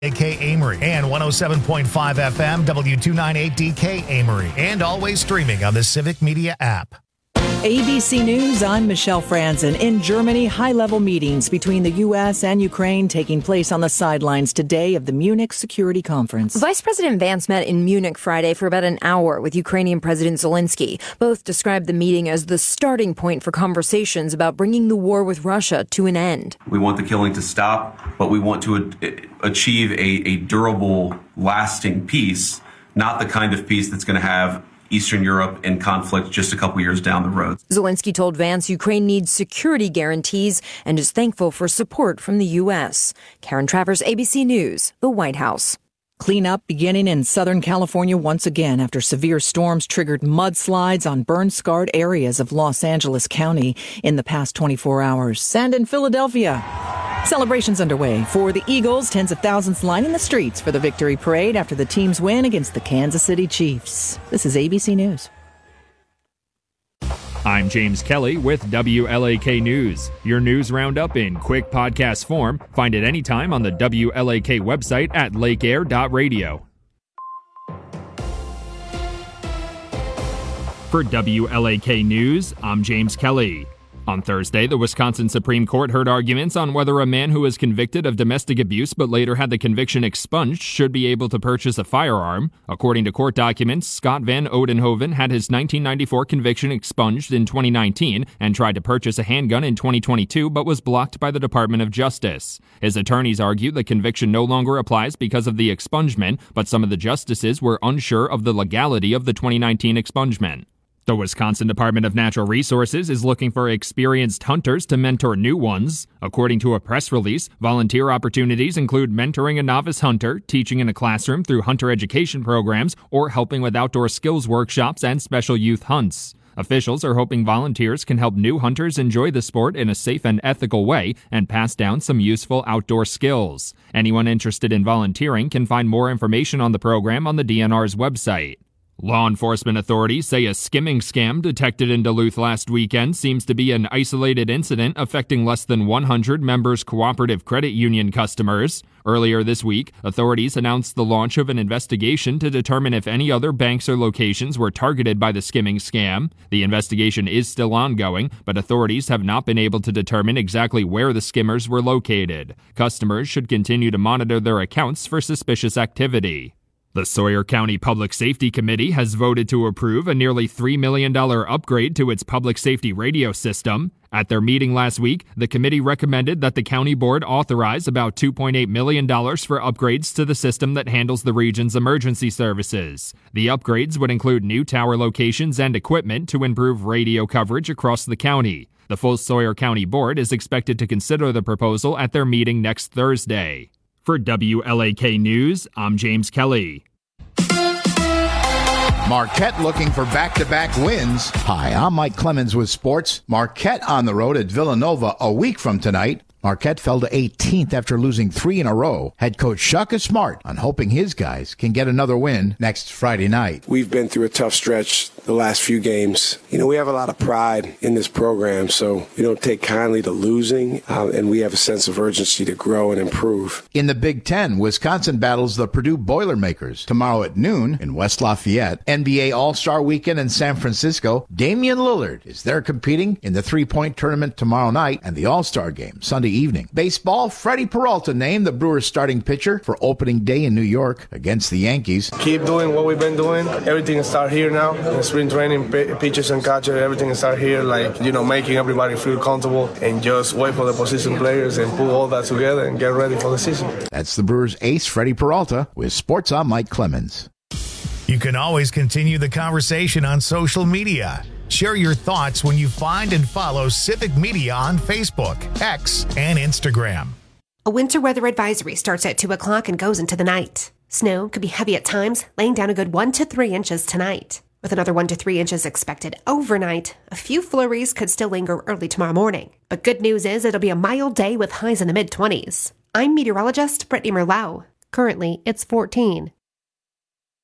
DK Amory and 107.5 FM W298 DK Amory, and always streaming on the Civic Media app. ABC News, I'm Michelle Franzen. In Germany, high-level meetings between the U.S. and Ukraine taking place on the sidelines today of the Munich Security Conference. Vice President Vance met in Munich Friday for about an hour with Ukrainian President Zelensky. Both described the meeting as the starting point for conversations about bringing the war with Russia to an end. We want the killing to stop, but we want to achieve a durable, lasting peace, not the kind of peace that's going to have Eastern Europe in conflict just a couple years down the road. Zelensky told Vance Ukraine needs security guarantees and is thankful for support from the U.S. Karen Travers, ABC News, the White House. Cleanup beginning in Southern California once again after severe storms triggered mudslides on burn-scarred areas of Los Angeles County in the past 24 hours. And in Philadelphia, celebrations underway for the Eagles. Tens of thousands lining the streets for the victory parade after the team's win against the Kansas City Chiefs. This is ABC News. I'm James Kelly with WLAK News. Your news roundup in quick podcast form. Find it anytime on the WLAK website at lakeair.radio. For WLAK News, I'm James Kelly. On Thursday, the Wisconsin Supreme Court heard arguments on whether a man who was convicted of domestic abuse but later had the conviction expunged should be able to purchase a firearm. According to court documents, Scott Van Odenhoven had his 1994 conviction expunged in 2019 and tried to purchase a handgun in 2022 but was blocked by the Department of Justice. His attorneys argue the conviction no longer applies because of the expungement, but some of the justices were unsure of the legality of the 2019 expungement. The Wisconsin Department of Natural Resources is looking for experienced hunters to mentor new ones. According to a press release, volunteer opportunities include mentoring a novice hunter, teaching in a classroom through hunter education programs, or helping with outdoor skills workshops and special youth hunts. Officials are hoping volunteers can help new hunters enjoy the sport in a safe and ethical way and pass down some useful outdoor skills. Anyone interested in volunteering can find more information on the program on the DNR's website. Law enforcement authorities say a skimming scam detected in Duluth last weekend seems to be an isolated incident affecting less than 100 Members Cooperative Credit Union customers. Earlier this week, authorities announced the launch of an investigation to determine if any other banks or locations were targeted by the skimming scam. The investigation is still ongoing, but authorities have not been able to determine exactly where the skimmers were located. Customers should continue to monitor their accounts for suspicious activity. The Sawyer County Public Safety Committee has voted to approve a nearly $3 million upgrade to its public safety radio system. At their meeting last week, the committee recommended that the county board authorize about $2.8 million for upgrades to the system that handles the region's emergency services. The upgrades would include new tower locations and equipment to improve radio coverage across the county. The full Sawyer County board is expected to consider the proposal at their meeting next Thursday. For WLAK News, I'm James Kelly. Marquette looking for back-to-back wins. Hi, I'm Mike Clemens with sports. Marquette on the road at Villanova a week from tonight. Marquette fell to 18th after losing 3 in a row. Head coach Shaka Smart on hoping his guys can get another win next Friday night. We've been through a tough stretch the last few games. We have a lot of pride in this program, so we don't take kindly to losing, and we have a sense of urgency to grow and improve. In the Big Ten, Wisconsin battles the Purdue Boilermakers tomorrow at noon in West Lafayette. NBA All-Star Weekend in San Francisco. Damian Lillard is there competing in the three-point tournament tomorrow night and the All-Star Game Sunday evening. Baseball, Freddie Peralta named the Brewers starting pitcher for opening day in New York against the Yankees. Keep doing what we've been doing. Everything starts here now. In spring training, pitchers and catchers, everything starts here, making everybody feel comfortable and just wait for the position players and put all that together and get ready for the season. That's the Brewers ace, Freddie Peralta, with Sports on Mike Clemens. You can always continue the conversation on social media. Share your thoughts when you find and follow Civic Media on Facebook, X, and Instagram. A winter weather advisory starts at 2 o'clock and goes into the night. Snow could be heavy at times, laying down a good 1 to 3 inches tonight. With another 1 to 3 inches expected overnight, a few flurries could still linger early tomorrow morning. But good news is it'll be a mild day with highs in the mid-20s. I'm meteorologist Brittany Merlau. Currently, it's 14.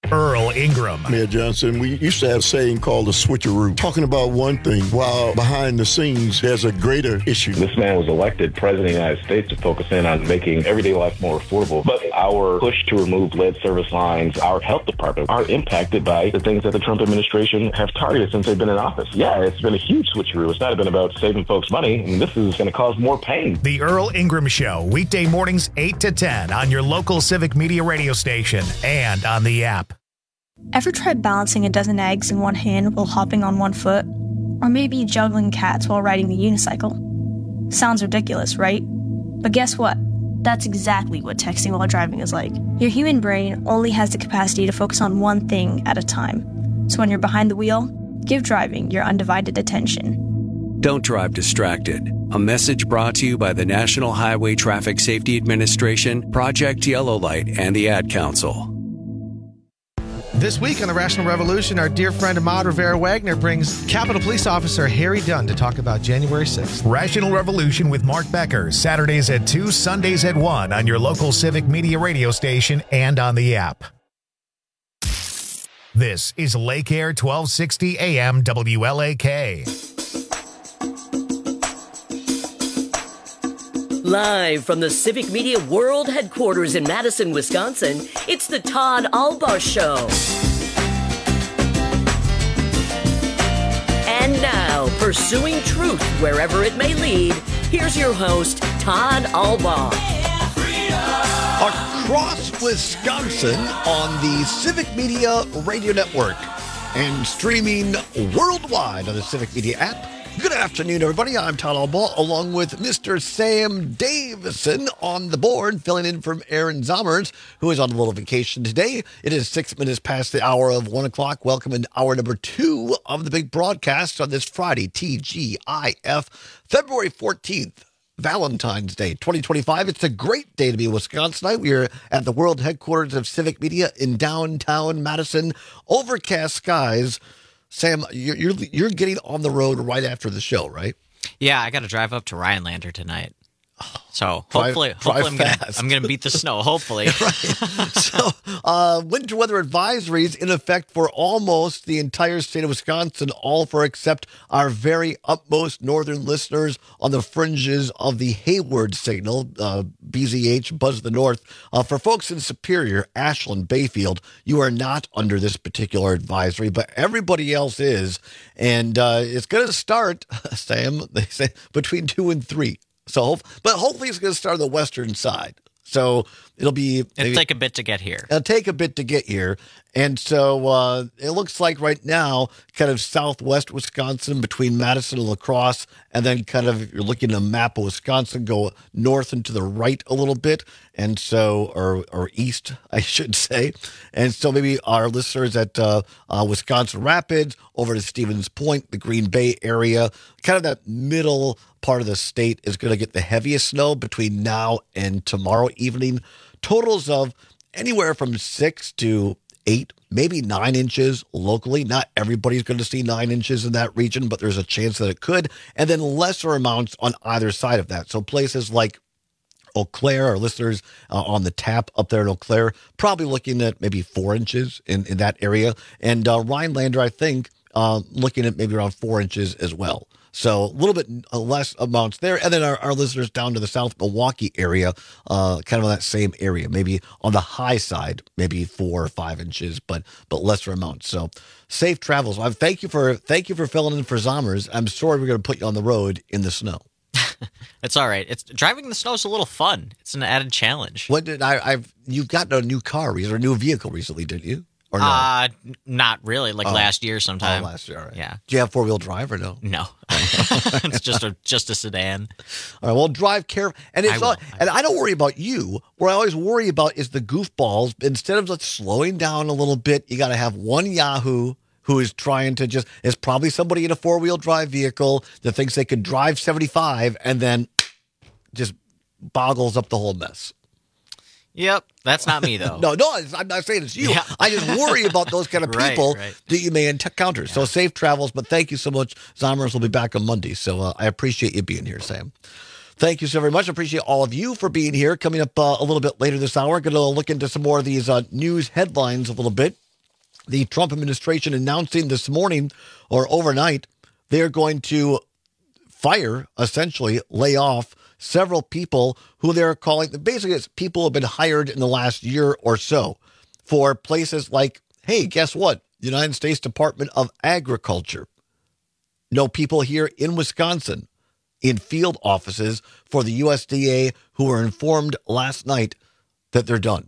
Earl Ingram. Mayor Johnson, we used to have a saying called the switcheroo, talking about one thing while behind the scenes there's a greater issue. This man was elected president of the United States to focus in on making everyday life more affordable. But our push to remove lead service lines, our health department, are impacted by the things that the Trump administration have targeted since they've been in office. Yeah, it's been a huge switcheroo. It's not been about saving folks money, and this is going to cause more pain. The Earl Ingram Show, weekday mornings 8 to 10 on your local Civic Media radio station and on the app. Ever tried balancing a dozen eggs in one hand while hopping on one foot? Or maybe juggling cats while riding the unicycle? Sounds ridiculous, right? But guess what? That's exactly what texting while driving is like. Your human brain only has the capacity to focus on one thing at a time. So when you're behind the wheel, give driving your undivided attention. Don't drive distracted. A message brought to you by the National Highway Traffic Safety Administration, Project Yellow Light, and the Ad Council. This week on the Rational Revolution, our dear friend Ahmad Rivera-Wagner brings Capitol Police Officer Harry Dunn to talk about January 6th. Rational Revolution with Mark Becker, Saturdays at 2, Sundays at 1 on your local Civic Media radio station and on the app. This is Lake Air 1260 AM WLAK. Live from the Civic Media World Headquarters in Madison, Wisconsin, it's the Todd Albaugh Show. And now, pursuing truth wherever it may lead, here's your host, Todd Albaugh. Across Wisconsin on the Civic Media Radio Network and streaming worldwide on the Civic Media app. Good afternoon, everybody. I'm Todd Albaugh, along with Mr. Sam Davison on the board, filling in from Aaron Zommers, who is on a little vacation today. It is 6 minutes past the hour of 1 o'clock. Welcome in hour number 2 of the big broadcast on this Friday, TGIF, February 14th. Valentine's Day 2025. It's a great day to be a Wisconsinite. We are at the world headquarters of Civic Media in downtown Madison. Overcast skies. Sam, you're getting on the road right after the show, right? Yeah, I got to drive up to Rhinelander tonight. So hopefully I'm gonna beat the snow. Hopefully, right. So winter weather advisories in effect for almost the entire state of Wisconsin, all for except our very utmost northern listeners on the fringes of the Hayward signal, BZH, Buzz of the North. For folks in Superior, Ashland, Bayfield, you are not under this particular advisory, but everybody else is, and it's going to start, Sam, they say between 2 and 3. So, but hopefully it's going to start on the western side. So it'll take a bit to get here. It'll take a bit to get here. And so it looks like right now, kind of southwest Wisconsin between Madison and La Crosse, and then kind of, if you're looking at a map of Wisconsin, go north and to the right a little bit. And so, or east, I should say. And so maybe our listeners at Wisconsin Rapids, over to Stevens Point, the Green Bay area, kind of that middle part of the state is going to get the heaviest snow between now and tomorrow evening. Totals of anywhere from 6 to 8, maybe 9 inches locally. Not everybody's going to see 9 inches in that region, but there's a chance that it could. And then lesser amounts on either side of that. So places like Eau Claire, our listeners on the tap up there in Eau Claire, probably looking at maybe 4 inches in that area. And Rhinelander, I think, looking at maybe around 4 inches as well. So a little bit less amounts there. And then our listeners down to the South Milwaukee area, kind of in that same area, maybe on the high side, maybe 4 or 5 inches, but lesser amounts. So safe travels. Thank you for filling in for Zommers. I'm sorry we're going to put you on the road in the snow. It's all right. Driving in the snow is a little fun. It's an added challenge. What did you've gotten a new car or a new vehicle recently, didn't you? Or no? Not really. Last year sometime. Last year, all right. Yeah. Do you have 4-wheel drive or no? No. It's just a sedan. All right. Well, drive careful. And and I don't worry about you. What I always worry about is the goofballs. Instead of just slowing down a little bit, you got to have one Yahoo who is trying to it's probably somebody in a 4-wheel drive vehicle that thinks they could drive 75 and then just boggles up the whole mess. Yep, that's not me, though. No, I'm not saying it's you. Yeah. I just worry about those kind of people that you may encounter. Yeah. So safe travels, but thank you so much. Zommers will be back on Monday, so I appreciate you being here, Sam. Thank you so very much. I appreciate all of you for being here. Coming up a little bit later this hour, going to look into some more of these news headlines a little bit. The Trump administration announcing this morning or overnight, they're going to fire, essentially lay off several people who they're calling, basically it's people who have been hired in the last year or so for places like, hey, guess what? United States Department of Agriculture. No people here in Wisconsin in field offices for the USDA who were informed last night that they're done.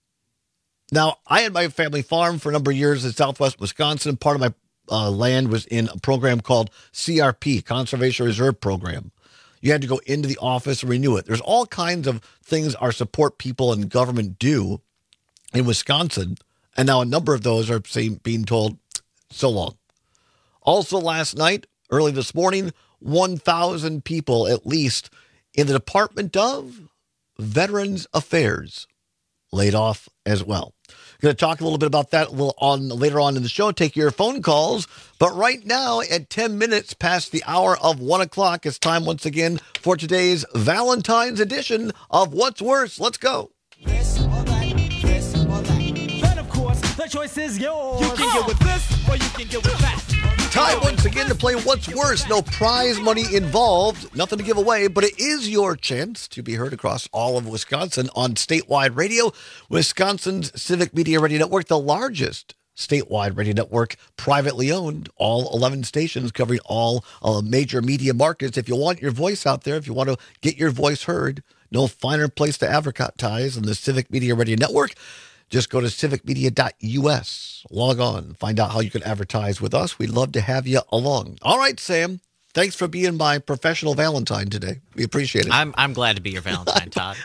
Now, I had my family farm for a number of years in southwest Wisconsin. Part of my land was in a program called CRP, Conservation Reserve Program. You had to go into the office and renew it. There's all kinds of things our support people and government do in Wisconsin. And now a number of those are being told, so long. Also last night, early this morning, 1,000 people at least in the Department of Veterans Affairs laid off as well. Going to talk a little bit about that later on in the show. Take your phone calls. But right now, at 10 minutes past the hour of 1 o'clock, it's time once again for today's Valentine's edition of What's Worse. Let's go. This or that, this or that. Then, of course, the choice is yours. You can get with this or you can get with that. Time once again to play What's Worse. No prize money involved, nothing to give away, but it is your chance to be heard across all of Wisconsin on statewide radio. Wisconsin's Civic Media Radio Network, the largest statewide radio network, privately owned, all 11 stations covering all major media markets. If you want your voice out there, if you want to get your voice heard, no finer place to advertise than the Civic Media Radio Network. Just go to civicmedia.us, log on, find out how you can advertise with us. We'd love to have you along. All right, Sam, thanks for being my professional Valentine today. We appreciate it. I'm glad to be your Valentine, Todd.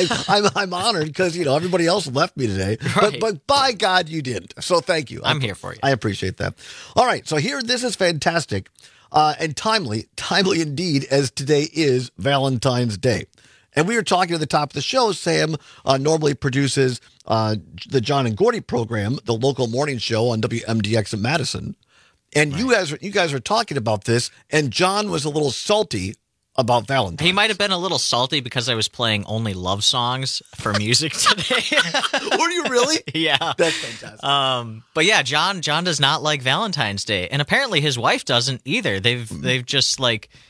I'm honored because, everybody else left me today. Right. But by God, you didn't. So thank you. I'm here for you. I appreciate that. All right, so this is fantastic and timely indeed, as today is Valentine's Day. And we were talking at the top of the show, Sam normally produces the John and Gordy program, the local morning show on WMDX in Madison. And right. you guys were talking about this, and John was a little salty about Valentine's. He might have been a little salty because I was playing only love songs for music today. Were you really? Yeah. That's fantastic. But yeah, John does not like Valentine's Day. And apparently his wife doesn't either. They've just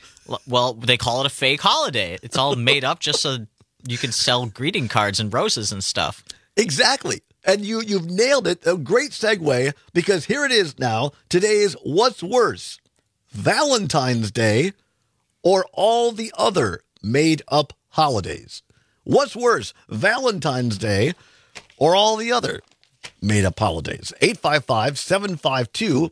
they call it a fake holiday. It's all made up just so you can sell greeting cards and roses and stuff. Exactly. And you've nailed it. A great segue, because here it is now. Today's What's Worse, Valentine's Day or all the other made-up holidays? What's worse, Valentine's Day or all the other made-up holidays? 855-752-4842.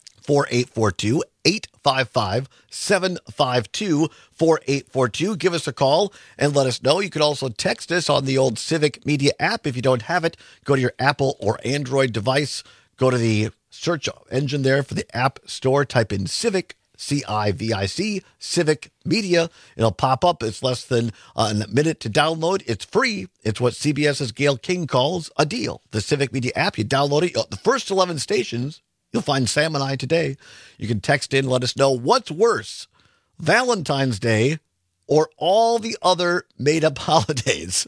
855-752-4842. Give us a call and let us know. You could also text us on the old Civic Media app. If you don't have it, go to your Apple or Android device. Go to the search engine there for the App Store. Type in Civic, C-I-V-I-C, Civic Media. It'll pop up. It's less than a minute to download. It's free. It's what CBS's Gayle King calls a deal. The Civic Media app, you download it. The first 11 stations, you'll find Sam and I today. You can text in, let us know what's worse, Valentine's Day or all the other made-up holidays.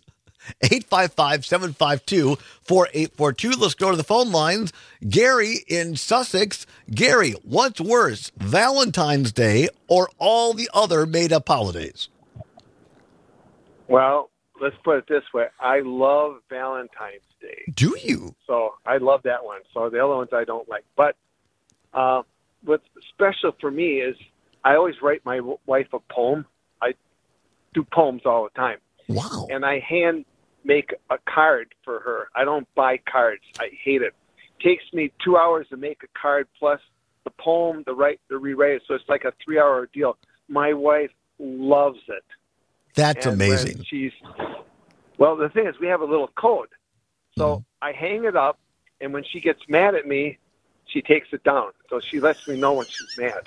855-752-4842. Let's go to the phone lines. Gary in Sussex. Gary, what's worse, Valentine's Day or all the other made-up holidays? Well, let's put it this way. I love Valentine's Day. Do you? So I love that one. So the other ones I don't like. But what's special for me is I always write my wife a poem. I do poems all the time. Wow. And I hand make a card for her. I don't buy cards. I hate it. It takes me 2 hours to make a card plus the poem, the rewrite it. So it's like a 3-hour deal. My wife loves it. That's amazing. Well, the thing is, we have a little code. So I hang it up, and when she gets mad at me, she takes it down. So she lets me know when she's mad.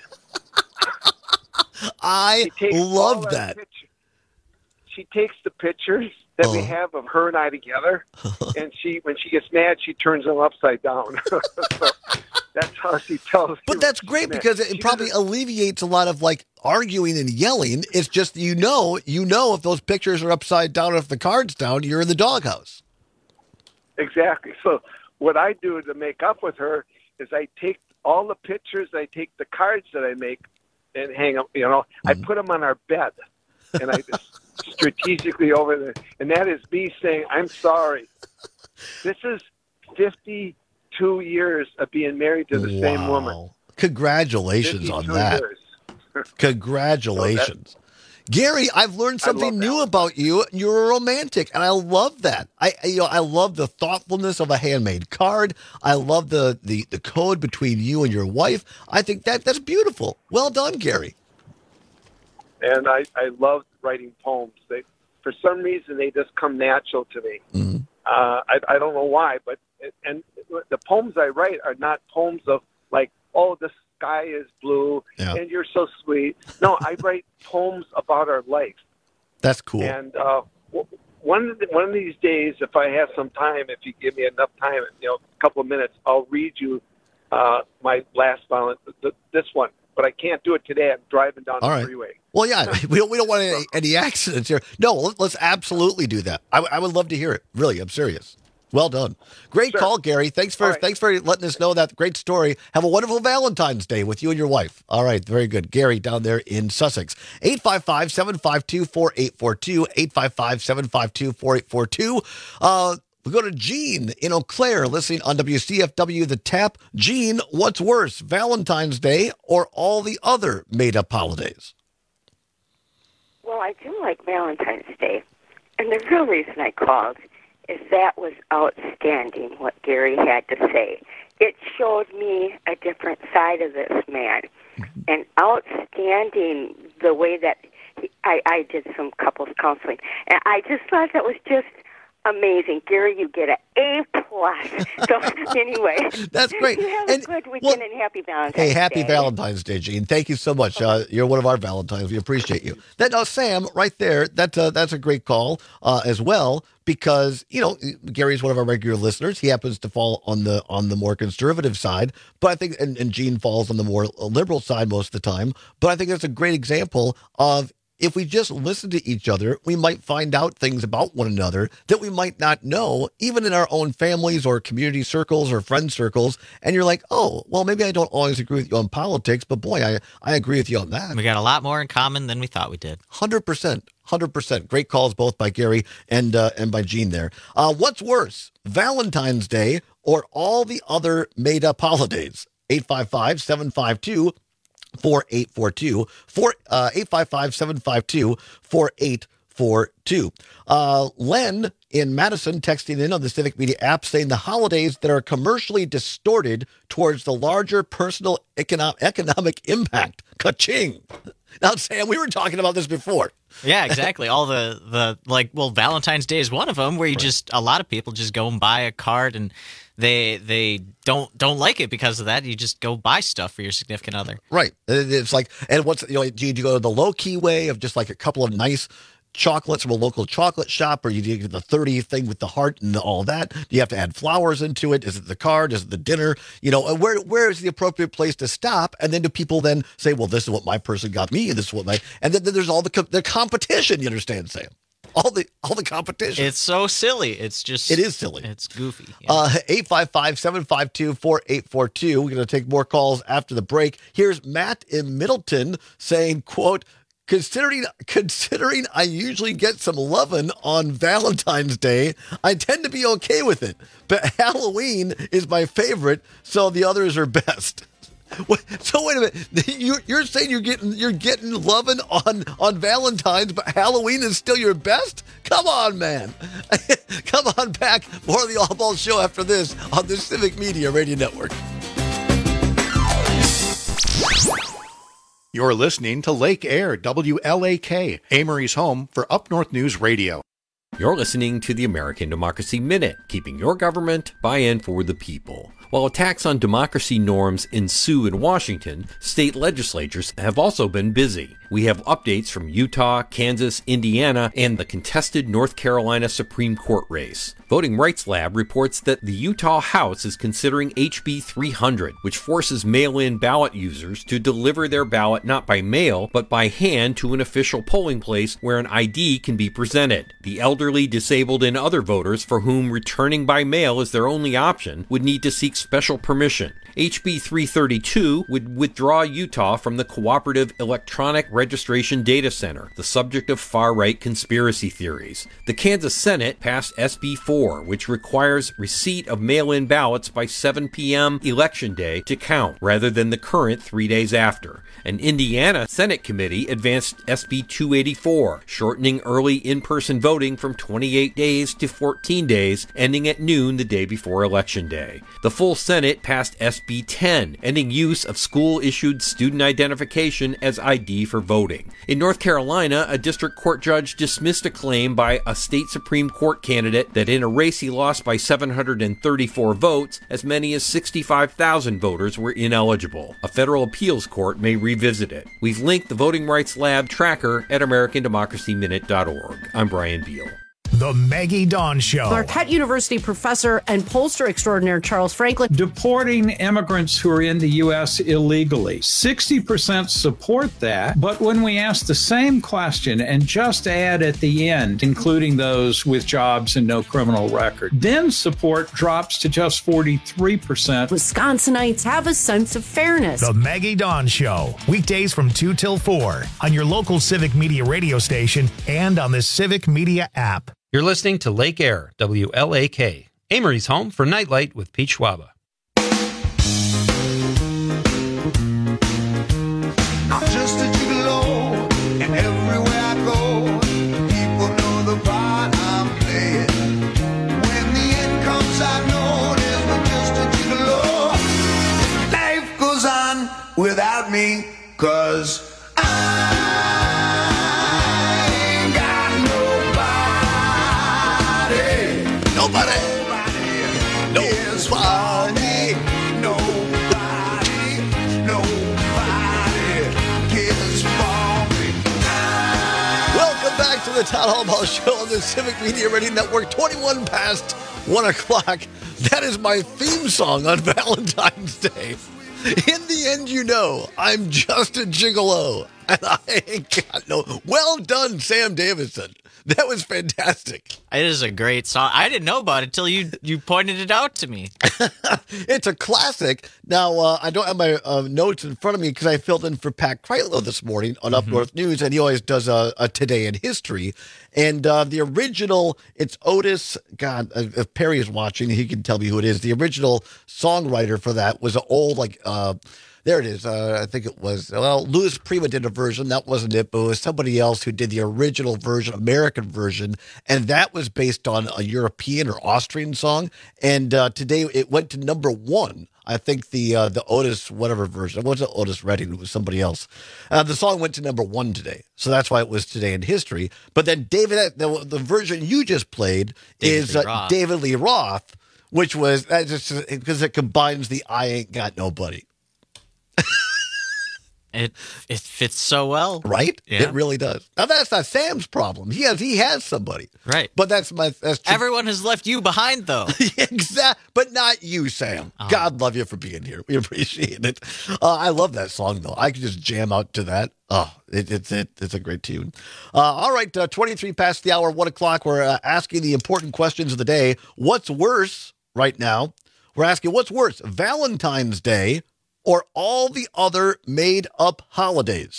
I love that. She takes the pictures that we have of her and I together, and when she gets mad, she turns them upside down. So that's how she tells me. But that's great because it probably alleviates a lot of arguing and yelling. It's just you know if those pictures are upside down or if the card's down, you're in the doghouse. Exactly. So what I do to make up with her is I take all the pictures, I take the cards that I make and hang them, I put them on our bed, and I just strategically over there, and that is me saying, I'm sorry. This is 52 years of being married to the same woman. Congratulations on that. Congratulations. Gary, I've learned something new about you. You're a romantic, and I love that. I love the thoughtfulness of a handmade card. I love the code between you and your wife. I think that's beautiful. Well done, Gary. And I love writing poems. For some reason, they just come natural to me. Mm-hmm. I don't know why, but the poems I write are not poems of like, oh, the sky is blue and you're so sweet. No, I write poems about our life. That's cool. And one of these days, if I have some time, if you give me enough time, a couple of minutes, I'll read you my last this one. But I can't do it today. I'm driving down the freeway. Well, yeah, we don't want any accidents here. No, let's absolutely do that. I would love to hear it. Really, I'm serious. Well done. Great call, Gary. Thanks for letting us know that great story. Have a wonderful Valentine's Day with you and your wife. All right, very good. Gary down there in Sussex. 855-752-4842, 855-752-4842. We go to Gene in Eau Claire, listening on WCFW The Tap. Gene, what's worse, Valentine's Day or all the other made-up holidays? Well, I do like Valentine's Day. And the real reason I called is that was outstanding, what Gary had to say. It showed me a different side of this man. And outstanding the way that I did some couples counseling. And I just thought that was just amazing. Gary, you get an A+. So anyway. That's great. You have a good weekend and happy Valentine's Day. Hey, happy Valentine's Day, Gene. Thank you so much. You're one of our Valentines. We appreciate you. Sam, right there, that's a great call as well, because, Gary's one of our regular listeners. He happens to fall on the more conservative side, but I think, and Gene falls on the more liberal side most of the time, but I think that's a great example of, if we just listen to each other, we might find out things about one another that we might not know, even in our own families or community circles or friend circles. And you're like, oh, well, maybe I don't always agree with you on politics, but boy, I agree with you on that. We got a lot more in common than we thought we did. 100%. Great calls both by Gary and by Gene there. What's worse, Valentine's Day or all the other made-up holidays? 855-752 4842 855-752-4842. Len in Madison texting in on the Civic Media app saying the holidays that are commercially distorted towards the larger personal economic impact. Ka-ching. Now, Sam, we were talking about this before. Yeah, exactly. All the Valentine's Day is one of them, where you a lot of people just go and buy a card, and they don't like it because of that. You just go buy stuff for your significant other. Right. It's like, and do you go to the low key way of just like a couple of nice chocolates from a local chocolate shop, or you do the 30 thing with the heart and all that? Do you have to add flowers into it? Is it the card? Is it the dinner? Where is the appropriate place to stop? And then do people then say, well, this is what my person got me, and this is what and then there's all the competition, you understand, Sam? All the competition. It's so silly. It is silly. It's goofy. 855-752-4842. We're going to take more calls after the break. Here's Matt in Middleton saying, quote, Considering I usually get some lovin' on Valentine's Day, I tend to be okay with it. But Halloween is my favorite, so the others are best. So wait a minute. You're saying you're getting lovin' on Valentine's, but Halloween is still your best? Come on, man. Come on back. More of the All Ball Show after this on the Civic Media Radio Network. You're listening to Lake Air, WLAK, Amory's home for Up North News Radio. You're listening to the American Democracy Minute, keeping your government by and for the people. While attacks on democracy norms ensue in Washington, state legislatures have also been busy. We have updates from Utah, Kansas, Indiana, and the contested North Carolina Supreme Court race. Voting Rights Lab reports that the Utah House is considering HB 300, which forces mail-in ballot users to deliver their ballot not by mail, but by hand to an official polling place where an ID can be presented. The elder elderly, disabled, and other voters for whom returning by mail is their only option would need to seek special permission. HB 332 would withdraw Utah from the Cooperative Electronic Registration Data Center, the subject of far-right conspiracy theories. The Kansas Senate passed SB 4, which requires receipt of mail-in ballots by 7 p.m. Election Day to count, rather than the current 3 days after. An Indiana Senate committee advanced SB 284, shortening early in-person voting from 28 days to 14 days, ending at noon the day before Election Day. The full Senate passed SB 10, ending use of school-issued student identification as ID for voting. In North Carolina, a district court judge dismissed a claim by a state Supreme Court candidate that in a race he lost by 734 votes, as many as 65,000 voters were ineligible. A federal appeals court may revisit it. We've linked the Voting Rights Lab tracker at AmericanDemocracyMinute.org. I'm Brian Beal. The Maggie Dawn Show. Marquette University professor and pollster extraordinaire Charles Franklin. Deporting immigrants who are in the U.S. illegally. 60% support that, but when we ask the same question and just add at the end, including those with jobs and no criminal record, then support drops to just 43%. Wisconsinites have a sense of fairness. The Maggie Dawn Show. Weekdays from 2 till 4 on your local Civic Media radio station and on the Civic Media app. You're listening to Lake Air, WLAK, Amory's home for Nightlight with Pete Schwaba. I'm just a gigolo, and everywhere I go, people know the part I'm playing. When the end comes, I know there's no just a gigolo. Life goes on without me, 'cause the Town Hall Ball Show on the Civic Media Radio Network, 21 past 1 o'clock. That is my theme song on Valentine's Day. In the end, you know, I'm just a gigolo, and I ain't got no... Well done, Sam Davidson. That was fantastic. It is a great song. I didn't know about it until you pointed it out to me. It's a classic. Now, I don't have my notes in front of me because I filled in for Pat Kreitlow this morning on Up North News, and he always does a Today in History. And the original, it's Otis. God, if Perry is watching, he can tell me who it is. The original songwriter for that was an old, there it is. I think it was, Louis Prima did a version. That wasn't it, but it was somebody else who did the original version, American version. And that was based on a European or Austrian song. And today it went to number 1. I think the Otis whatever version. It wasn't Otis Redding. It was somebody else. The song went to number 1 today. So that's why it was Today in History. But then the version you just played is David Lee Roth, which was just because it combines the I Ain't Got Nobody. It fits so well, right? Yeah. It really does. Now that's not Sam's problem. He has somebody, right? But that's everyone has left you behind, though. Exactly, but not you, Sam. Oh. God love you for being here. We appreciate it. I love that song though. I could just jam out to that. Oh, it's a great tune. All right, 23 past the hour, 1 o'clock. We're asking the important questions of the day. What's worse right now? We're asking what's worse, Valentine's Day or all the other made-up holidays.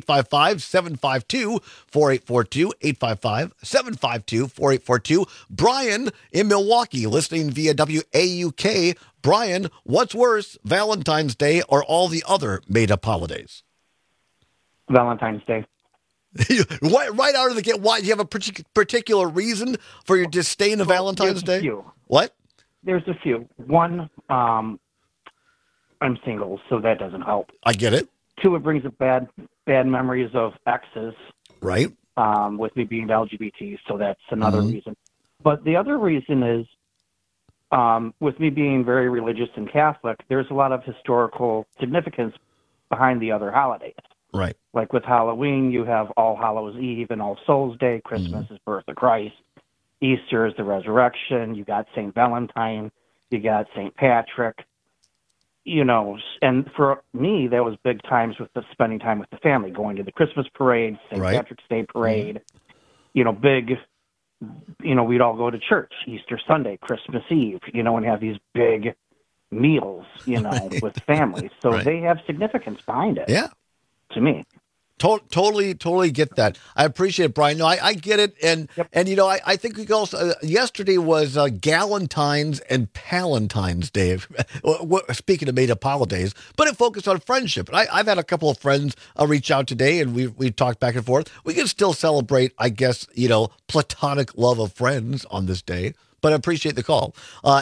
855-752-4842, 855-752-4842. Brian in Milwaukee, listening via WAUK. Brian, what's worse, Valentine's Day or all the other made-up holidays? Valentine's Day. Right out of the gate, why? Do you have a particular reason for your disdain of Valentine's Day? Few. What? There's a few. One, I'm single, so that doesn't help. I get it. 2, it brings up bad memories of exes. Right. With me being LGBT, so that's another reason. But the other reason is, with me being very religious and Catholic, there's a lot of historical significance behind the other holidays. Right. Like with Halloween, you have All Hallows Eve and All Souls Day. Christmas is birth of Christ. Easter is the resurrection. You got St. Valentine. You got St. Patrick. You know, and for me, that was big times with spending time with the family, going to the Christmas parade, St. Patrick's Day parade, you know, big we'd all go to church Easter Sunday, Christmas Eve, and have these big meals, with families. So Right. they have significance behind it. Yeah. To me. Totally get that. I appreciate it, Brian. No, I get it. And I think we also, yesterday was Galentine's and Palentine's Day. Speaking of made up holidays, but it focused on friendship. And I've had a couple of friends reach out today, and we talked back and forth. We can still celebrate, I guess, platonic love of friends on this day. But I appreciate the call.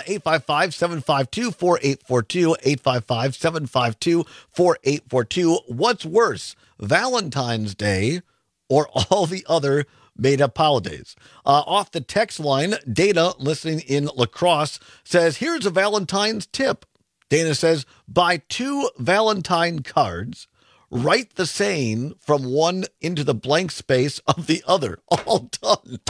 855-752-4842, 855-752-4842. What's worse, Valentine's Day or all the other made-up holidays? Off the text line, Dana, listening in La Crosse, says, here's a Valentine's tip. Dana says, buy 2 Valentine cards, write the saying from one into the blank space of the other. All done.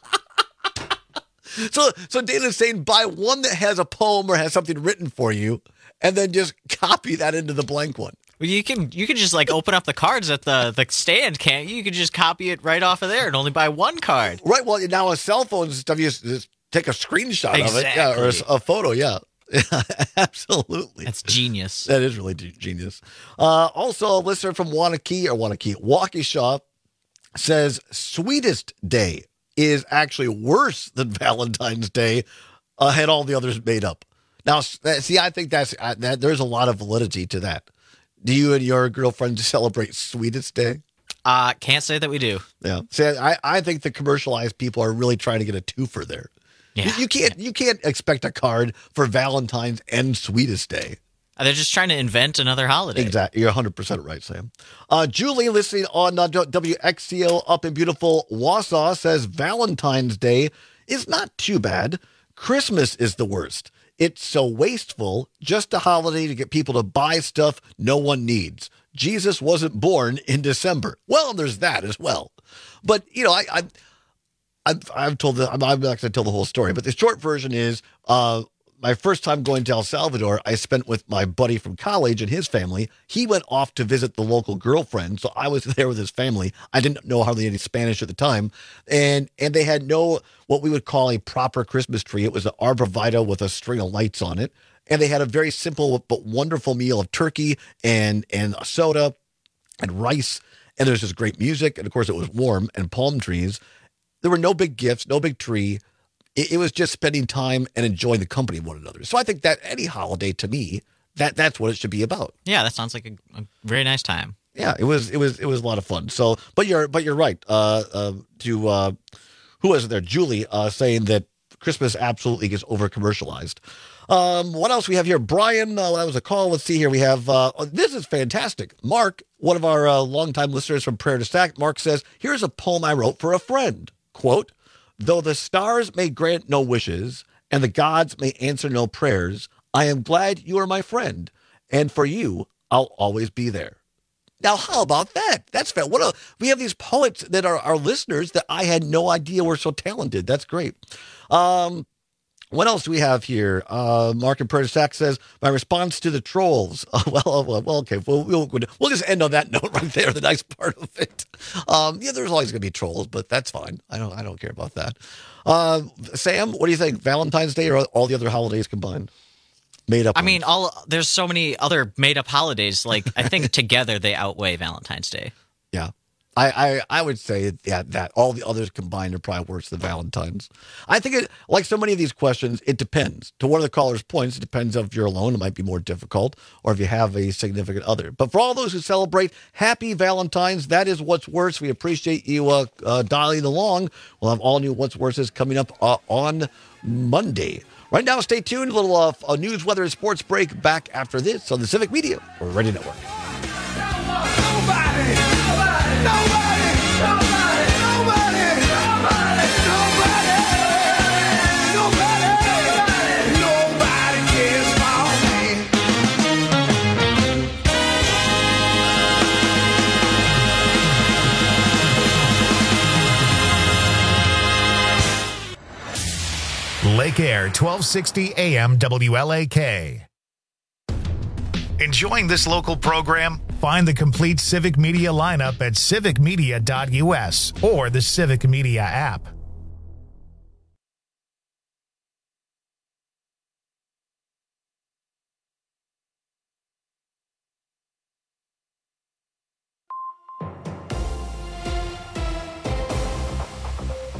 So Dana's saying buy one that has a poem or has something written for you, and then just copy that into the blank one. Well, you can just open up the cards at the stand, can't you? You can just copy it right off of there and only buy one card. Right. Well, now with cell phones and stuff, you just take a screenshot of it, or a photo. Yeah, absolutely. That's genius. That is really genius. Also, a listener from Waukesha says Sweetest Day is actually worse than Valentine's Day, had all the others made up. Now, see, I think that there's a lot of validity to that. Do you and your girlfriend celebrate Sweetest Day? Can't say that we do. Yeah. See, I think the commercialized people are really trying to get a twofer there. Yeah. You can't expect a card for Valentine's and Sweetest Day. They're just trying to invent another holiday. Exactly. You're 100% right, Sam. Julie, listening on WXCO up in beautiful Wausau, says Valentine's Day is not too bad. Christmas is the worst. It's so wasteful, just a holiday to get people to buy stuff no one needs. Jesus wasn't born in December. Well, there's that as well. But, I'm not going to tell the whole story, but the short version is, my first time going to El Salvador, I spent with my buddy from college and his family. He went off to visit the local girlfriend, so I was there with his family. I didn't know hardly any Spanish at the time, and they had no what we would call a proper Christmas tree. It was an arborvitae with a string of lights on it, and they had a very simple but wonderful meal of turkey and a soda and rice, and there was just great music, and of course it was warm, and palm trees. There were no big gifts, no big tree. It was just spending time and enjoying the company of one another. So I think that any holiday, to me, that's what it should be about. Yeah, that sounds like a very nice time. Yeah, it was a lot of fun. So, but you're right. Who was it there? Julie saying that Christmas absolutely gets over commercialized. What else we have here? Brian, that was a call. Let's see here. We have this is fantastic. Mark, one of our longtime listeners from Prayer to Stack. Mark says, "Here's a poem I wrote for a friend." Quote. Though the stars may grant no wishes, and the gods may answer no prayers, I am glad you are my friend, and for you, I'll always be there. Now, how about that? That's fair. We have these poets that are our listeners that I had no idea were so talented. That's great. What else do we have here? Mark in Persac says, my response to the trolls. Okay. We'll just end on that note right there, the nice part of it. Yeah, there's always going to be trolls, but that's fine. I don't care about that. Sam, what do you think? Valentine's Day or all the other holidays combined? Made up. I mean, there's so many other made up holidays. Like, I think together they outweigh Valentine's Day. Yeah. I would say that all the others combined are probably worse than Valentine's. I think like so many of these questions, it depends. To one of the caller's points, it depends if you're alone, it might be more difficult, or if you have a significant other. But for all those who celebrate, happy Valentine's. That is What's Worse. We appreciate you dialing along. We'll have all new What's Worse coming up on Monday. Right now, stay tuned. A little news, weather, and sports break back after this on the Civic Media Radio Network. Lake Air, 1260 AM WLAK. Enjoying this local program? Find the complete Civic Media lineup at civicmedia.us or the Civic Media app.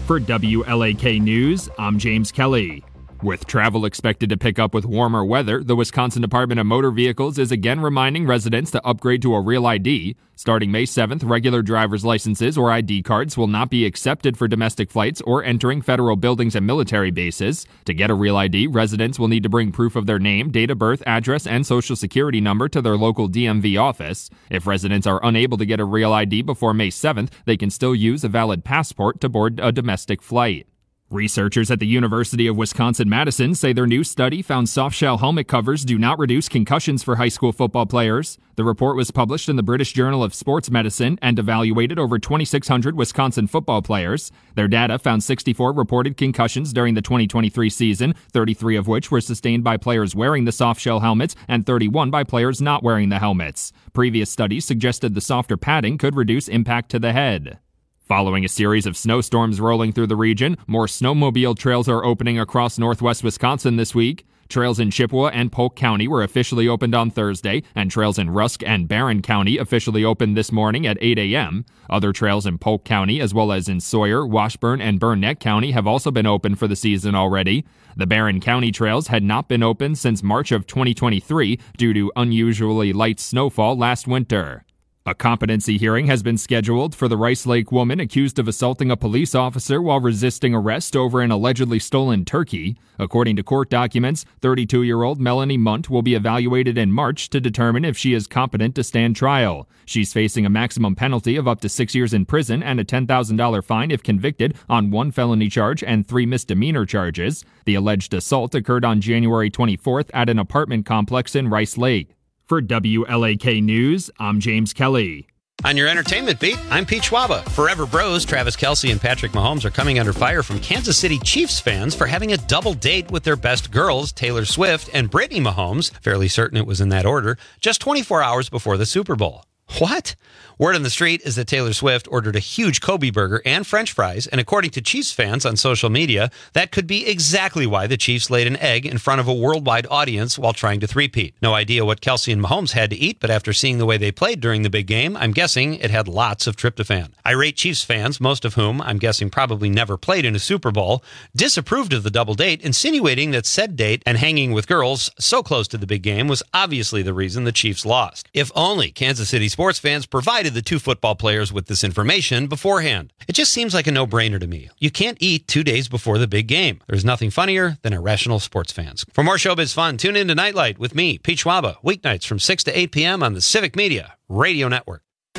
For WLAK News, I'm James Kelly. With travel expected to pick up with warmer weather, the Wisconsin Department of Motor Vehicles is again reminding residents to upgrade to a real ID. Starting May 7th, regular driver's licenses or ID cards will not be accepted for domestic flights or entering federal buildings and military bases. To get a real ID, residents will need to bring proof of their name, date of birth, address, and social security number to their local DMV office. If residents are unable to get a real ID before May 7th, they can still use a valid passport to board a domestic flight. Researchers at the University of Wisconsin-Madison say their new study found softshell helmet covers do not reduce concussions for high school football players. The report was published in the British Journal of Sports Medicine and evaluated over 2,600 Wisconsin football players. Their data found 64 reported concussions during the 2023 season, 33 of which were sustained by players wearing the softshell helmets and 31 by players not wearing the helmets. Previous studies suggested the softer padding could reduce impact to the head. Following a series of snowstorms rolling through the region, more snowmobile trails are opening across northwest Wisconsin this week. Trails in Chippewa and Polk County were officially opened on Thursday, and trails in Rusk and Barron County officially opened this morning at 8 a.m. Other trails in Polk County, as well as in Sawyer, Washburn, and Burnett County, have also been open for the season already. The Barron County trails had not been open since March of 2023 due to unusually light snowfall last winter. A competency hearing has been scheduled for the Rice Lake woman accused of assaulting a police officer while resisting arrest over an allegedly stolen turkey. According to court documents, 32-year-old Melanie Munt will be evaluated in March to determine if she is competent to stand trial. She's facing a maximum penalty of up to 6 years in prison and a $10,000 fine if convicted on 1 felony charge and 3 misdemeanor charges. The alleged assault occurred on January 24th at an apartment complex in Rice Lake. For WLAK News, I'm James Kelly. On your entertainment beat, I'm Pete Schwaba. Forever Bros, Travis Kelce and Patrick Mahomes are coming under fire from Kansas City Chiefs fans for having a double date with their best girls, Taylor Swift and Brittany Mahomes, fairly certain it was in that order, just 24 hours before the Super Bowl. What? Word on the street is that Taylor Swift ordered a huge Kobe burger and French fries, and according to Chiefs fans on social media, that could be exactly why the Chiefs laid an egg in front of a worldwide audience while trying to three-peat. No idea what Kelce and Mahomes had to eat, but after seeing the way they played during the big game, I'm guessing it had lots of tryptophan. Irate Chiefs fans, most of whom I'm guessing probably never played in a Super Bowl, disapproved of the double date, insinuating that said date and hanging with girls so close to the big game was obviously the reason the Chiefs lost. If only Kansas City sports fans provided the two football players with this information beforehand. It just seems like a no-brainer to me. You can't eat 2 days before the big game. There's nothing funnier than irrational sports fans. For more showbiz fun, tune in to Nightlight with me, Pete Schwaba, weeknights from 6 to 8 p.m. on the Civic Media Radio Network.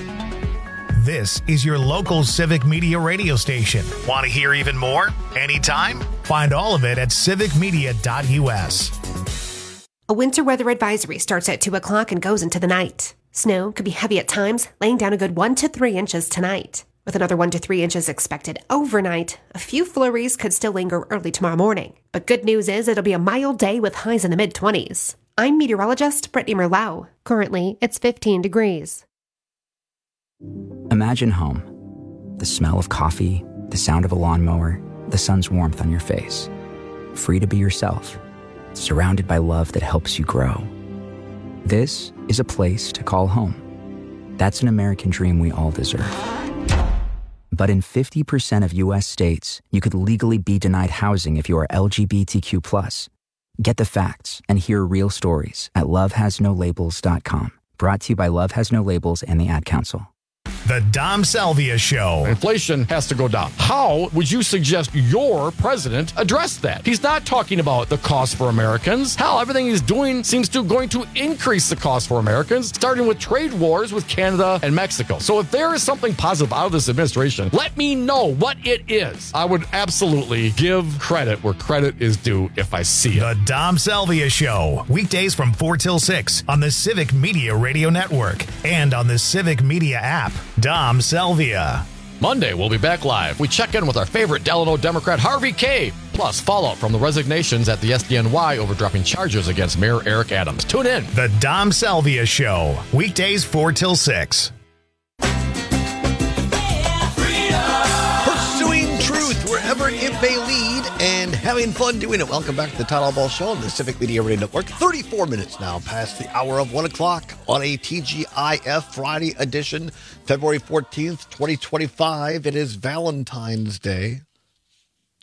This is your local Civic Media radio station. Want to hear even more? Anytime? Find all of it at civicmedia.us. A winter weather advisory starts at 2 o'clock and goes into the night. Snow could be heavy at times, laying down a good 1 to 3 inches tonight. With another 1 to 3 inches expected overnight, a few flurries could still linger early tomorrow morning. But good news is it'll be a mild day with highs in the mid-20s. I'm meteorologist Brittany Merlau. Currently, it's 15 degrees. Imagine home. The smell of coffee, the sound of a lawnmower, the sun's warmth on your face. Free to be yourself, surrounded by love that helps you grow. This is a place to call home. That's an American dream we all deserve. But in 50% of U.S. states, you could legally be denied housing if you are LGBTQ+. Get the facts and hear real stories at lovehasnolabels.com. Brought to you by Love Has No Labels and the Ad Council. The Dom Salvia Show. Inflation has to go down. How would you suggest your president address that? He's not talking about the cost for Americans. Hell, everything he's doing seems to going to increase the cost for Americans, starting with trade wars with Canada and Mexico. So if there is something positive out of this administration, let me know what it is. I would absolutely give credit where credit is due if I see it. The Dom Salvia Show. Weekdays from 4 till 6 on the Civic Media Radio Network and on the Civic Media app. Dom Salvia. Monday, we'll be back live. We check in with our favorite Delano Democrat, Harvey Kaye. Plus, fallout from the resignations at the SDNY over dropping charges against Mayor Eric Adams. Tune in. The Dom Salvia Show. Weekdays 4 till 6. Pursuing truth wherever it may lead and having fun doing it. Welcome back to the Todd Allball Show on the Civic Media Radio Network. 34 minutes now past the hour of 1 o'clock on a TGIF Friday edition, February 14th, 2025. It is Valentine's Day.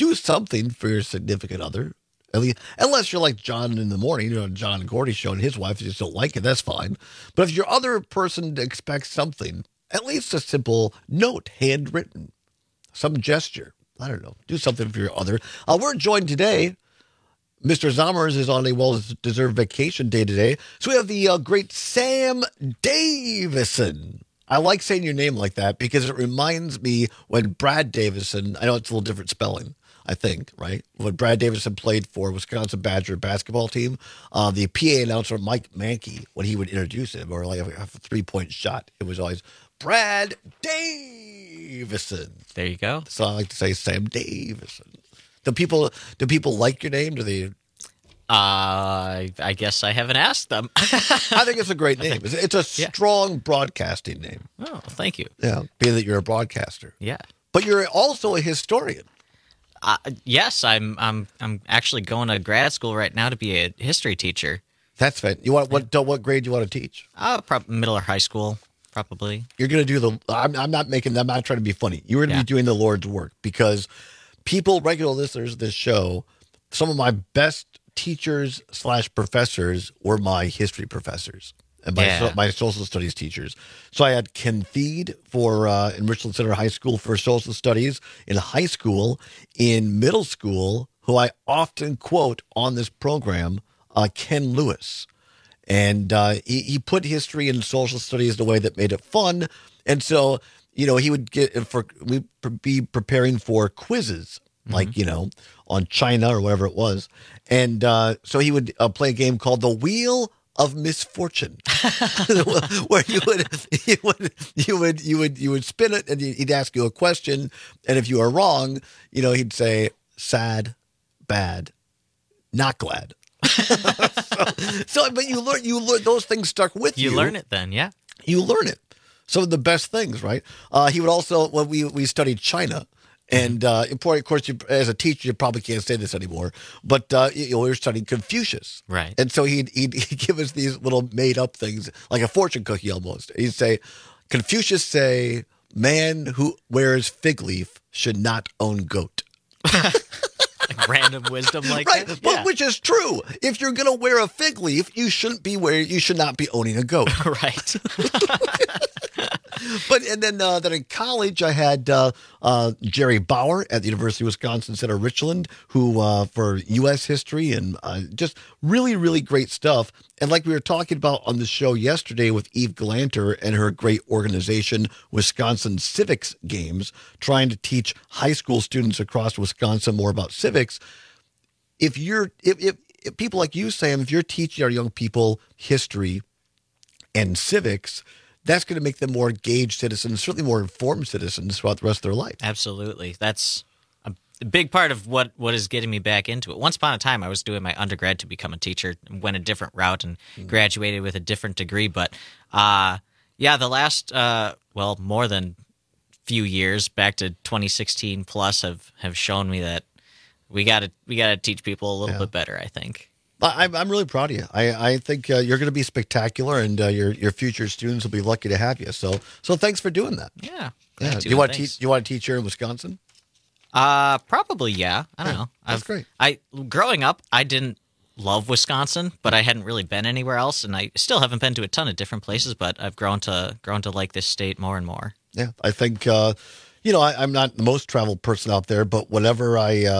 do something for your significant other. At least, unless you're like John in the morning, John and Gordy show, and his wife just don't like it, that's fine. But if your other person expects something, at least a simple note, handwritten, some gesture. I don't know. Do something for your other. We're joined today. Mr. Zommers is on a well-deserved vacation day today. So we have the great Sam Davison. I like saying your name like that because it reminds me when Brad Davison, I know it's a little different spelling, I think, right? When Brad Davison played for Wisconsin Badger basketball team, the PA announcer, Mike Mankey, when he would introduce him, or like a 3-point shot, it was always Brad Davison. There you go. So I like to say Sam Davison. Do people like your name? Do they? I guess I haven't asked them. I think it's a great name. It's a strong broadcasting name. Oh, thank you. Yeah, being that you're a broadcaster. Yeah, but you're also a historian. Yes, I'm actually going to grad school right now to be a history teacher. That's fine. You want what grade do you want to teach? Probably middle or high school, probably. You're going to do I'm not trying to be funny. You're going to be doing the Lord's work because people, regular listeners of this show, some of my best teachers / professors were my history professors and my social studies teachers. So I had Ken Theed in Richland Center High School for social studies in high school, in middle school, who I often quote on this program, Ken Lewis. And he put history and social studies in a way that made it fun. And so, he would we'd be preparing for quizzes, like, on China or whatever it was. And so he would play a game called The Wheel of Misfortune, where you would spin it and he'd ask you a question. And if you were wrong, he'd say sad, bad, not glad. But you learn those things stuck with you. You learn it then, yeah. You learn it. Some of the best things, right? He would also, when we studied China, and of course, as a teacher, you probably can't say this anymore, but we were studying Confucius. Right. And so he'd give us these little made-up things, like a fortune cookie almost. He'd say, Confucius say, man who wears fig leaf should not own goat. Like random wisdom like right, that? But which is true. If you're going to wear a fig leaf, you should not be owning a goat. Right. But then in college, I had Jerry Bauer at the University of Wisconsin Center Richland, who for U.S. history and just really, really great stuff. And like we were talking about on the show yesterday with Eve Galanter and her great organization, Wisconsin Civics Games, trying to teach high school students across Wisconsin more about civics. If people like you, Sam, if you're teaching our young people history and civics, that's going to make them more engaged citizens, certainly more informed citizens throughout the rest of their life. Absolutely. That's a big part of what is getting me back into it. Once upon a time, I was doing my undergrad to become a teacher, went a different route, and graduated with a different degree. But, the last, more than few years, back to 2016 plus, have shown me that we got to teach people a little bit better, I think. I'm really proud of you. I think you're going to be spectacular, and your future students will be lucky to have you. So thanks for doing that. Yeah. Do you want to teach here in Wisconsin? Probably, yeah. I don't know. That's great. Growing up, I didn't love Wisconsin, but I hadn't really been anywhere else, and I still haven't been to a ton of different places. But I've grown to like this state more and more. Yeah, I think. I'm not the most traveled person out there, but whenever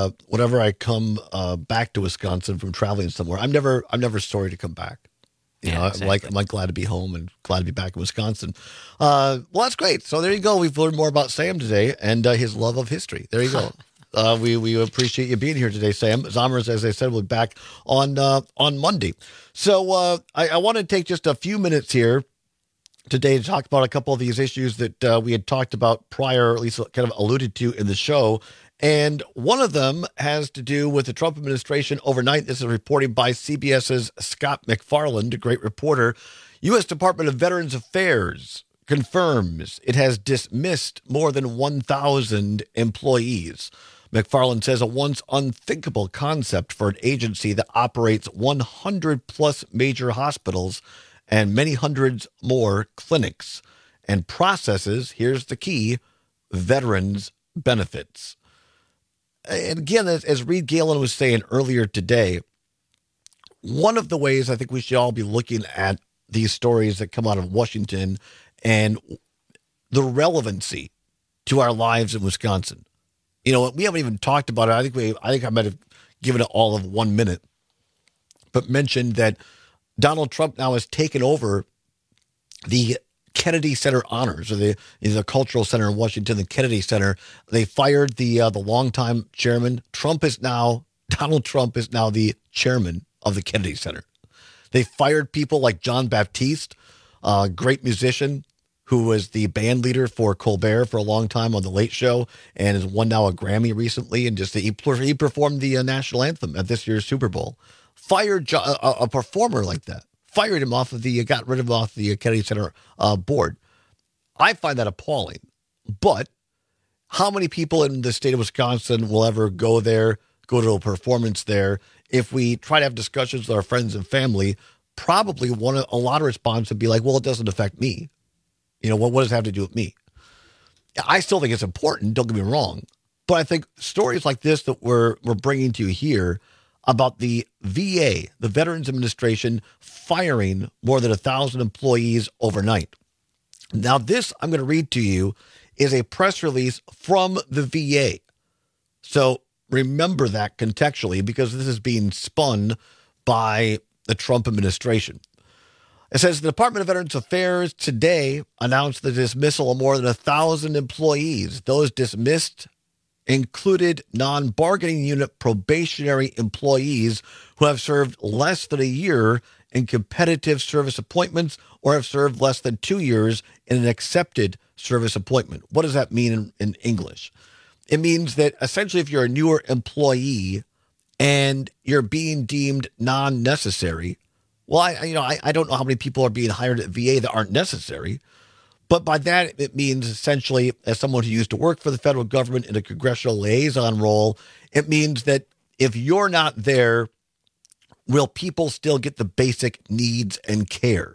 I come back to Wisconsin from traveling somewhere, I'm never sorry to come back. Exactly. I'm like glad to be home and glad to be back in Wisconsin. Well, that's great. So there you go. We've learned more about Sam today and his love of history. There you go. We appreciate you being here today, Sam. Zommers, as I said, will be back on Monday. So I want to take just a few minutes here today to talk about a couple of these issues that we had talked about prior, or at least kind of alluded to in the show. And one of them has to do with the Trump administration overnight. This is reported by CBS's Scott McFarland, a great reporter. U.S. Department of Veterans Affairs confirms it has dismissed more than 1,000 employees. McFarland says a once unthinkable concept for an agency that operates 100 plus major hospitals and many hundreds more clinics, and processes, here's the key, veterans' benefits. and again, as Reed Galen was saying earlier today, one of the ways I think we should all be looking at these stories that come out of Washington and the relevancy to our lives in Wisconsin. You know, we haven't even talked about it. I think I might have given it all of 1 minute, but mentioned that Donald Trump now has taken over the Kennedy Center honors, or the Cultural Center in Washington, the Kennedy Center. They fired the longtime chairman. Donald Trump is now the chairman of the Kennedy Center. They fired people like John Baptiste, a great musician who was the band leader for Colbert for a long time on The Late Show and has won now a Grammy recently. And just he performed the national anthem at this year's Super Bowl. Fired a performer like that. Fired him got rid of him off the Kennedy Center board. I find that appalling. But how many people in the state of Wisconsin will ever go there, go to a performance there? If we try to have discussions with our friends and family, probably a lot of response would be like, well, it doesn't affect me. You know, what does it have to do with me? I still think it's important, don't get me wrong. But I think stories like this that we're bringing to you here about the VA, the Veterans Administration, firing more than 1,000 employees overnight. Now, this I'm going to read to you is a press release from the VA. So remember that contextually, because this is being spun by the Trump administration. It says the Department of Veterans Affairs today announced the dismissal of more than 1,000 employees. Those dismissed included non-bargaining unit probationary employees who have served less than a year in competitive service appointments or have served less than 2 years in an accepted service appointment. What does that mean in English? It means that essentially if you're a newer employee and you're being deemed non-necessary, well, I don't know how many people are being hired at VA that aren't necessary, but by that it means essentially, as someone who used to work for the federal government in a congressional liaison role, it means that if you're not there, will people still get the basic needs and care?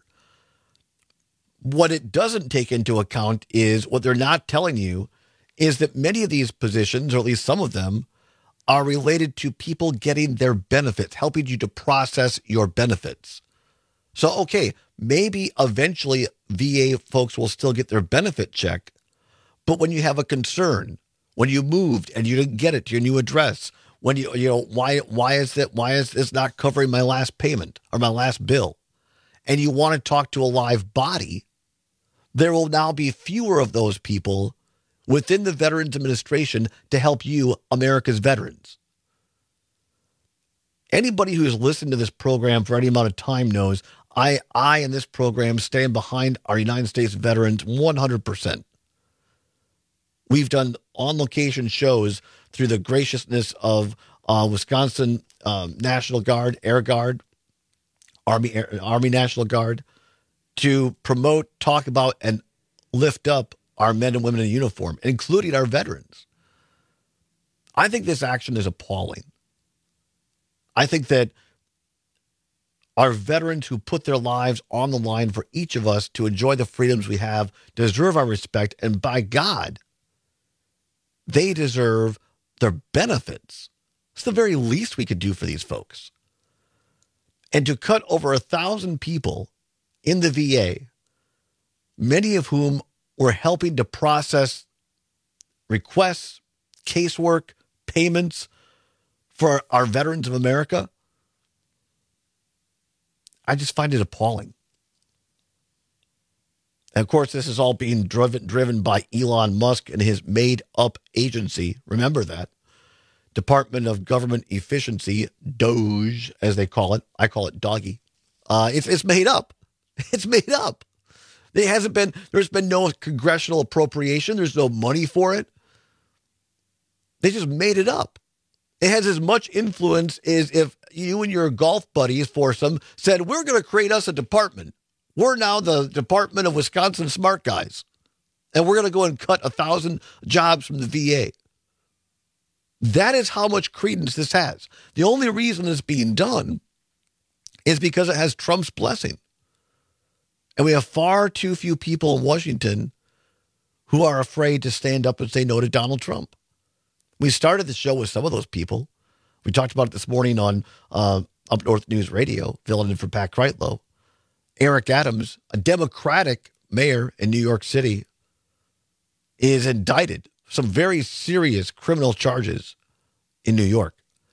What it doesn't take into account is what they're not telling you is that many of these positions, or at least some of them, are related to people getting their benefits, helping you to process your benefits. So, okay, maybe eventually VA folks will still get their benefit check, but when you have a concern, when you moved and you didn't get it to your new address, when why is this not covering my last payment or my last bill, and you want to talk to a live body, there will now be fewer of those people within the Veterans Administration to help you, America's veterans. Anybody who's listened to this program for any amount of time knows I in this program stand behind our United States veterans 100%. We've done on-location shows through the graciousness of Wisconsin National Guard, Air Guard, Army National Guard, to promote, talk about, and lift up our men and women in uniform, including our veterans. I think this action is appalling. I think that our veterans who put their lives on the line for each of us to enjoy the freedoms we have deserve our respect, and by God, they deserve their benefits. It's the very least we could do for these folks. And to cut over 1,000 people in the VA, many of whom were helping to process requests, casework, payments for our veterans of America, I just find it appalling. And of course, this is all being driven by Elon Musk and his made-up agency. Remember that. Department of Government Efficiency, DOGE, as they call it. I call it doggy. It's made up. It's made up. There's been no congressional appropriation. There's no money for it. They just made it up. It has as much influence as if you and your golf buddies, foursome, said, we're going to create us a department. We're now the Department of Wisconsin Smart Guys. And we're going to go and cut 1,000 jobs from the VA. That is how much credence this has. The only reason it's being done is because it has Trump's blessing. And we have far too few people in Washington who are afraid to stand up and say no to Donald Trump. We started the show with some of those people. We talked about it this morning on Up North News Radio, filling in for Pat Kreitlow. Eric Adams, a Democratic mayor in New York City, is indicted. Some very serious criminal charges in New York.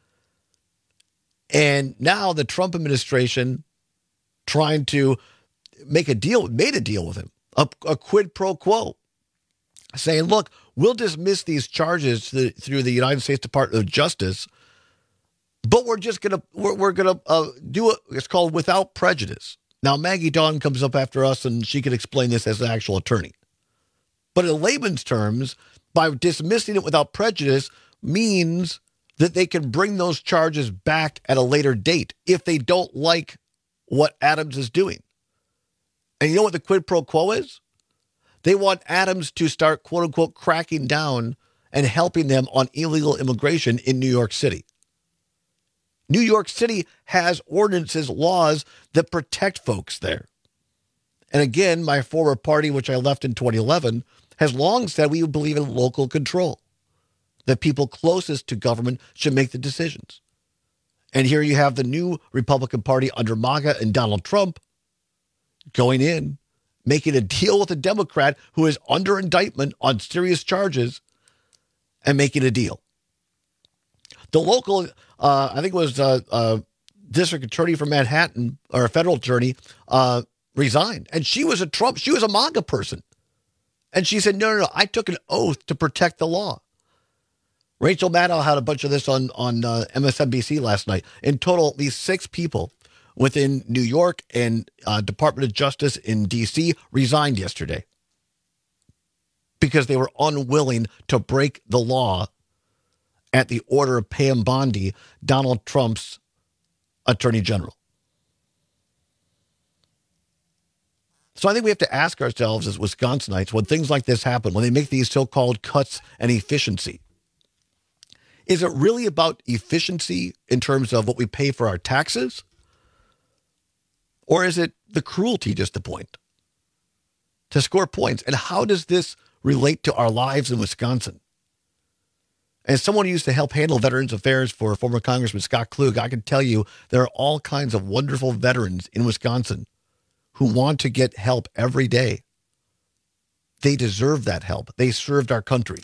And now the Trump administration trying to made a deal with him, a quid pro quo, saying, look, we'll dismiss these charges through the United States Department of Justice, but we're going to do it. It's called without prejudice. Now, Maggie Dawn comes up after us, and she can explain this as an actual attorney. But in layman's terms, by dismissing it without prejudice means that they can bring those charges back at a later date if they don't like what Adams is doing. And you know what the quid pro quo is? They want Adams to start, quote unquote, cracking down and helping them on illegal immigration in New York City. New York City has ordinances, laws that protect folks there. And again, my former party, which I left in 2011, has long said we believe in local control, that people closest to government should make the decisions. And here you have the new Republican Party under MAGA and Donald Trump going in, making a deal with a Democrat who is under indictment on serious charges and making a deal. The local, I think it was district attorney from Manhattan, or a federal attorney, resigned. And she was a MAGA person. And she said, no, I took an oath to protect the law. Rachel Maddow had a bunch of this on MSNBC last night. In total, at least 6 people within New York and Department of Justice in D.C. resigned yesterday because they were unwilling to break the law at the order of Pam Bondi, Donald Trump's attorney general. So I think we have to ask ourselves as Wisconsinites, when things like this happen, when they make these so-called cuts and efficiency, is it really about efficiency in terms of what we pay for our taxes? Or is it the cruelty just the point? To score points. And how does this relate to our lives in Wisconsin? As someone who used to help handle Veterans Affairs for former Congressman Scott Klug, I can tell you there are all kinds of wonderful veterans in Wisconsin who want to get help every day. They deserve that help. They served our country.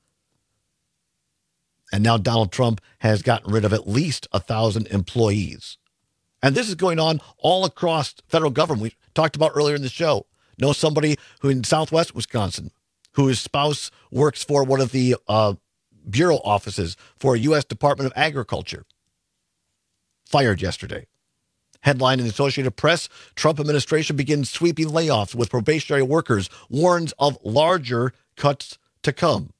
And now Donald Trump has gotten rid of at least 1,000 employees. And this is going on all across federal government. We talked about earlier in the show. Know somebody who in Southwest Wisconsin, whose spouse works for one of the bureau offices for U.S. Department of Agriculture. Fired yesterday. Headline in the Associated Press, Trump administration begins sweeping layoffs with probationary workers, warns of larger cuts to come.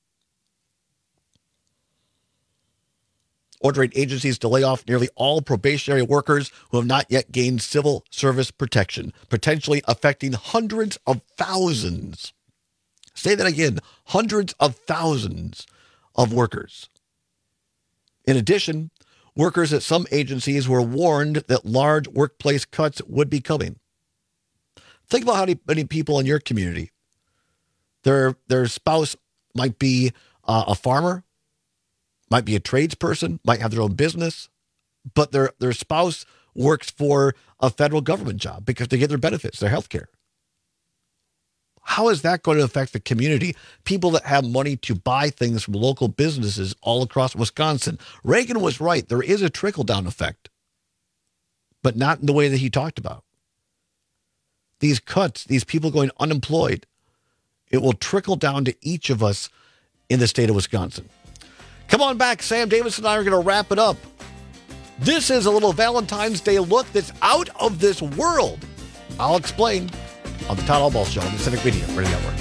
Ordering agencies to lay off nearly all probationary workers who have not yet gained civil service protection, potentially affecting hundreds of thousands. Say that again, hundreds of thousands of workers. In addition, workers at some agencies were warned that large workplace cuts would be coming. Think about how many people in your community, their spouse might be a farmer, might be a tradesperson, might have their own business, but their spouse works for a federal government job because they get their benefits, their health care. How is that going to affect the community? People that have money to buy things from local businesses all across Wisconsin. Reagan was right. There is a trickle-down effect, but not in the way that he talked about. These cuts, these people going unemployed, it will trickle down to each of us in the state of Wisconsin. Come on back. Sam Davis and I are going to wrap it up. This is a little Valentine's Day look that's out of this world. I'll explain on the Todd Albaugh Show on the Civic Media Radio Network.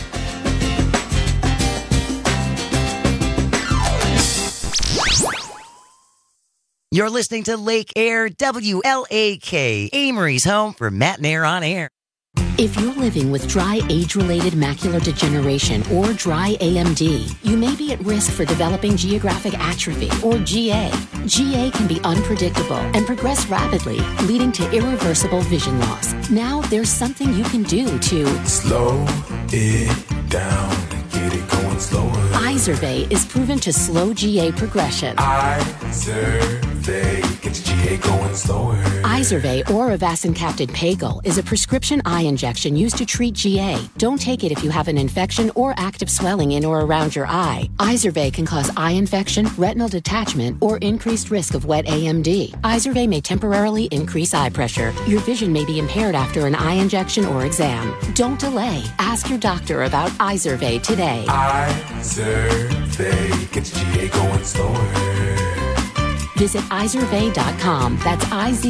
You're listening to Lake Air WLAK, Amory's home for Matt and Air on Air. If you're living with dry age-related macular degeneration or dry AMD, you may be at risk for developing geographic atrophy or GA. GA can be unpredictable and progress rapidly, leading to irreversible vision loss. Now there's something you can do to slow it down and get it going slower. Eye Izervay is proven to slow GA progression. Izervay gets GA going slower. Izervay or avacincaptad Pagel is a prescription eye injection used to treat GA. Don't take it if you have an infection or active swelling in or around your eye. Izervay can cause eye infection, retinal detachment, or increased risk of wet AMD. Izervay may temporarily increase eye pressure. Your vision may be impaired after an eye injection or exam. Don't delay. Ask your doctor about Izervay today. Izervay gets GA going slower. Visit Izervay.com. That's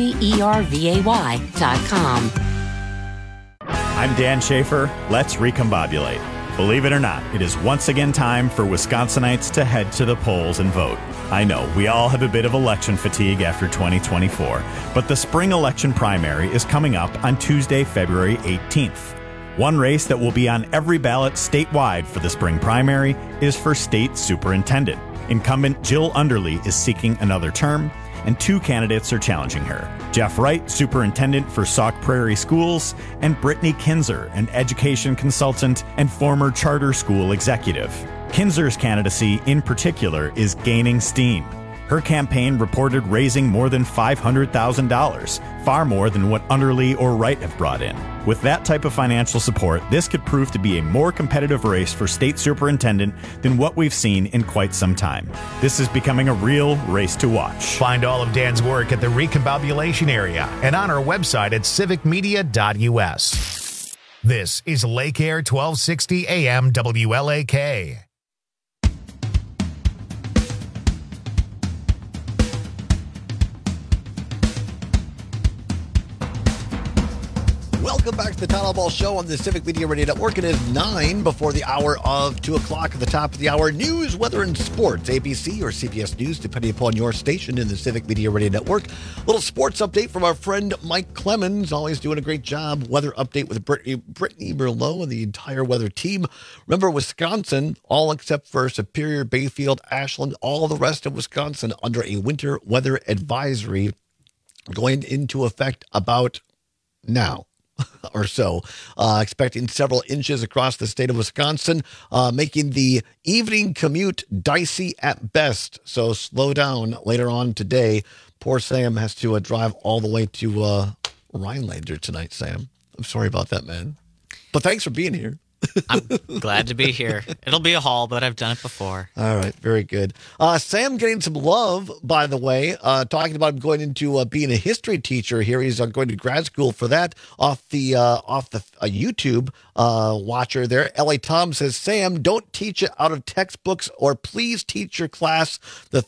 IZERVAY.com. I'm Dan Schaefer. Let's recombobulate. Believe it or not, it is once again time for Wisconsinites to head to the polls and vote. I know, we all have a bit of election fatigue after 2024, but the spring election primary is coming up on Tuesday, February 18th. One race that will be on every ballot statewide for the spring primary is for state superintendent. Incumbent Jill Underly is seeking another term, and 2 candidates are challenging her. Jeff Wright, superintendent for Sauk Prairie Schools, and Brittany Kinzer, an education consultant and former charter school executive. Kinzer's candidacy, in particular, is gaining steam. Her campaign reported raising more than $500,000, far more than what Underly or Wright have brought in. With that type of financial support, this could prove to be a more competitive race for state superintendent than what we've seen in quite some time. This is becoming a real race to watch. Find all of Dan's work at the Recombobulation area and on our website at civicmedia.us. This is Lake Air 1260 AM WLAK. Welcome back to the Town Hall Ball Show on the Civic Media Radio Network. It is 9 before the hour of 2 o'clock at the top of the hour. News, weather, and sports. ABC or CBS News, depending upon your station in the Civic Media Radio Network. A little sports update from our friend Mike Clemens. Always doing a great job. Weather update with Brittany Merlot and the entire weather team. Remember, Wisconsin, all except for Superior, Bayfield, Ashland, all the rest of Wisconsin under a winter weather advisory going into effect about now. Or so, expecting several inches across the state of Wisconsin, making the evening commute dicey at best. So slow down later on today. Poor Sam has to drive all the way to Rhinelander tonight, Sam. I'm sorry about that, man. But thanks for being here. I'm glad to be here. It'll be a haul, but I've done it before. All right, very good. Sam getting some love, by the way, talking about him going into being a history teacher here. He's going to grad school for that off the YouTube watcher there. L.A. Tom says, Sam, don't teach it out of textbooks, or please teach your class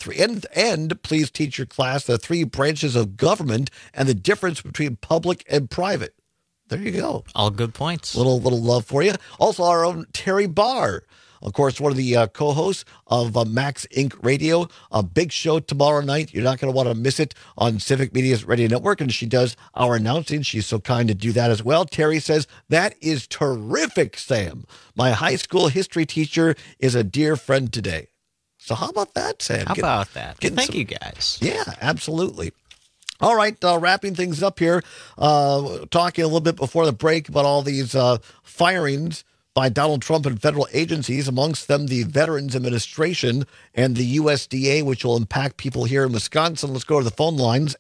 please teach your class the 3 branches of government and the difference between public and private. There you go. All good points. Little love for you. Also, our own Terry Barr, of course, one of the co-hosts of Max Inc. Radio. A big show tomorrow night. You're not going to want to miss it on Civic Media's Radio Network, and she does our announcing. She's so kind to do that as well. Terry says, that is terrific, Sam. My high school history teacher is a dear friend today. So how about that, Sam? How about that? Thank you, guys. Yeah, absolutely. All right, wrapping things up here, talking a little bit before the break about all these firings by Donald Trump and federal agencies, amongst them the Veterans Administration and the USDA, which will impact people here in Wisconsin. Let's go to the phone lines,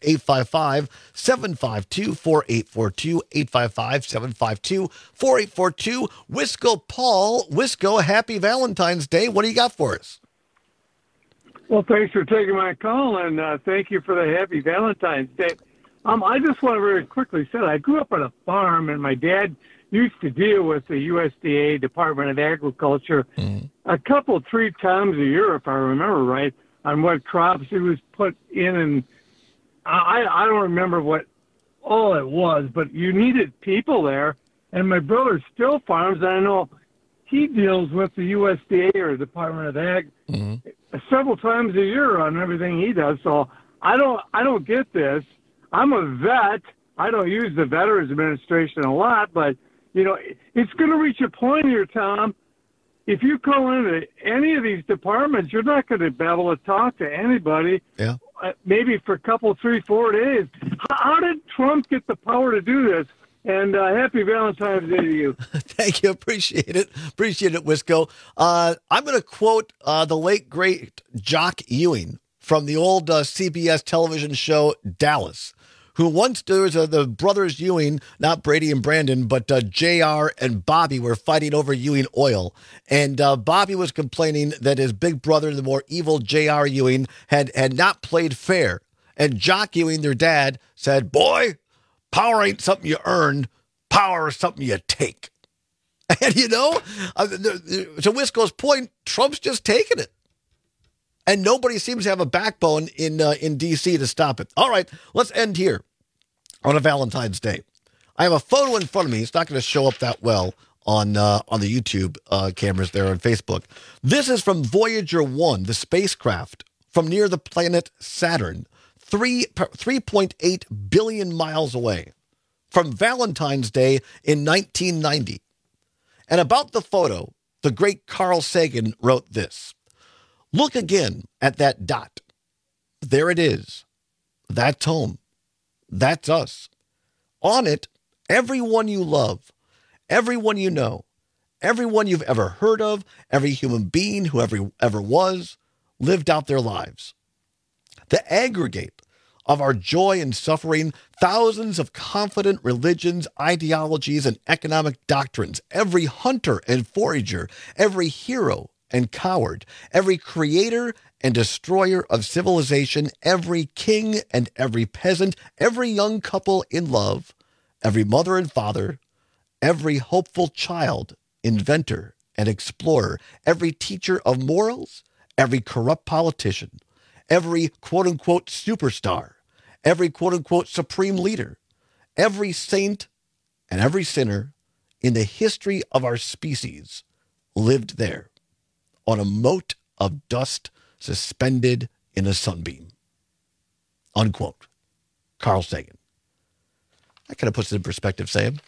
855-752-4842, 855-752-4842. Wisco Paul. Wisco, happy Valentine's Day. What do you got for us? Well, thanks for taking my call, and thank you for the happy Valentine's Day. I just want to very quickly say I grew up on a farm, and my dad used to deal with the USDA, Department of Agriculture, a couple, 3 times a year, if I remember right, on what crops he was put in. And I don't remember what all it was, but you needed people there. And my brother still farms, and I know he deals with the USDA or Department of Ag several times a year on everything he does. So I don't get this. I'm a vet. I don't use the Veterans Administration a lot, but you know, it's going to reach a point here, Tom. If you call into any of these departments, you're not going to be able to talk to anybody. Yeah. Maybe for a couple, 3, 4 days. How did Trump get the power to do this And happy Valentine's Day to you. Thank you. Appreciate it. Appreciate it, Wisco. I'm going to quote the late, great Jock Ewing from the old CBS television show Dallas, who once there was the brothers Ewing, not Brady and Brandon, but JR and Bobby were fighting over Ewing Oil. And Bobby was complaining that his big brother, the more evil JR Ewing, had not played fair. And Jock Ewing, their dad, said, "Boy, power ain't something you earn. Power is something you take." And, to Wisco's point, Trump's just taking it. And nobody seems to have a backbone in D.C. to stop it. All right, let's end here on a Valentine's Day. I have a photo in front of me. It's not going to show up that well on the YouTube cameras there on Facebook. This is from Voyager 1, the spacecraft from near the planet Saturn, 3.8 billion miles away, from Valentine's Day in 1990. And about the photo, the great Carl Sagan wrote this: "Look again at that dot. There it is. That's home. That's us. On it, everyone you love, everyone you know, everyone you've ever heard of, every human being who ever was, lived out their lives. The aggregate of our joy and suffering, thousands of confident religions, ideologies, and economic doctrines, every hunter and forager, every hero and coward, every creator and destroyer of civilization, every king and every peasant, every young couple in love, every mother and father, every hopeful child, inventor and explorer, every teacher of morals, every corrupt politician, every quote-unquote superstar, every quote-unquote supreme leader, every saint and every sinner in the history of our species lived there on a mote of dust suspended in a sunbeam." Unquote. Carl Sagan. That kind of puts it in perspective, Sam.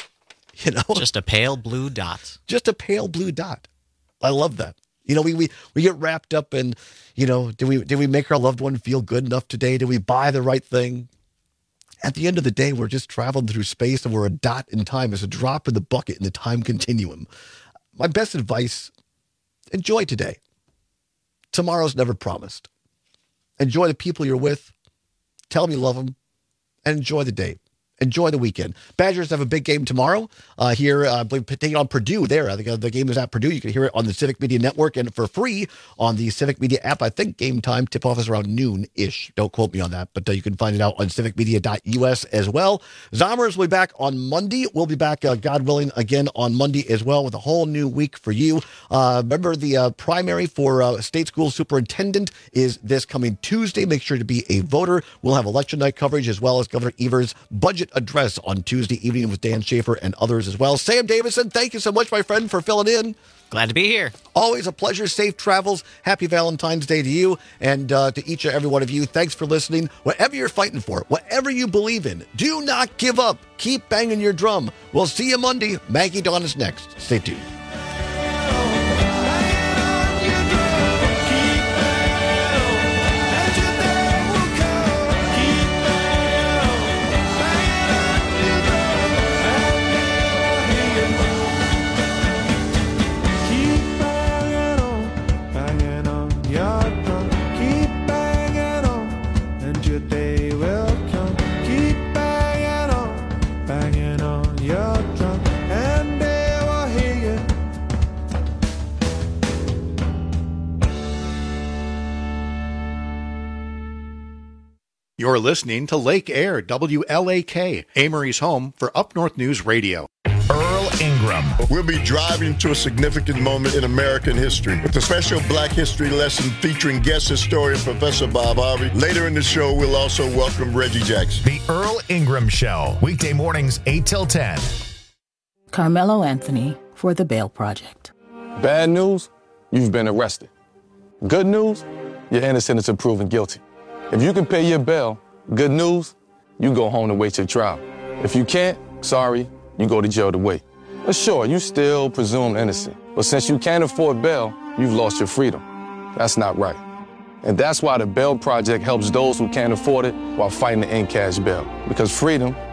Just a pale blue dot. Just a pale blue dot. I love that. We get wrapped up in, did we make our loved one feel good enough today? Did we buy the right thing? At the end of the day, we're just traveling through space, and we're a dot in time. It's a drop in the bucket in the time continuum. My best advice: enjoy today. Tomorrow's never promised. Enjoy the people you're with. Tell them you love them, and enjoy the day. Enjoy the weekend. Badgers have a big game tomorrow here, I believe, taking on Purdue there. I think the game is at Purdue. You can hear it on the Civic Media Network and for free on the Civic Media app. I think game time tip-off is around noon-ish. Don't quote me on that, but you can find it out on civicmedia.us as well. Zombers will be back on Monday. We'll be back, God willing, again on Monday as well with a whole new week for you. Remember, the primary for state school superintendent is this coming Tuesday. Make sure to be a voter. We'll have election night coverage as well as Governor Evers' budget address on Tuesday evening with Dan Schaefer and others as well. Sam Davison, thank you so much, my friend, for filling in. Glad to be here. Always a pleasure. Safe travels. Happy Valentine's Day to you and to each and every one of you. Thanks for listening. Whatever you're fighting for, whatever you believe in, do not give up. Keep banging your drum. We'll see you Monday. Maggie Dawn is next. Stay tuned. You're listening to Lake Air, WLAK, Amory's home for Up North News Radio. Earl Ingram. We'll be driving to a significant moment in American history with a special Black History lesson featuring guest historian Professor Bob Harvey. Later in the show, we'll also welcome Reggie Jackson. The Earl Ingram Show, weekday mornings 8 till 10. Carmelo Anthony for The Bail Project. Bad news, you've been arrested. Good news, you're innocent until proven guilty. If you can pay your bail, good news, you go home to wait your trial. If you can't, sorry, you go to jail to wait. But sure, you still presumed innocent. But since you can't afford bail, you've lost your freedom. That's not right. And that's why the Bail Project helps those who can't afford it while fighting to end cash bail. Because freedom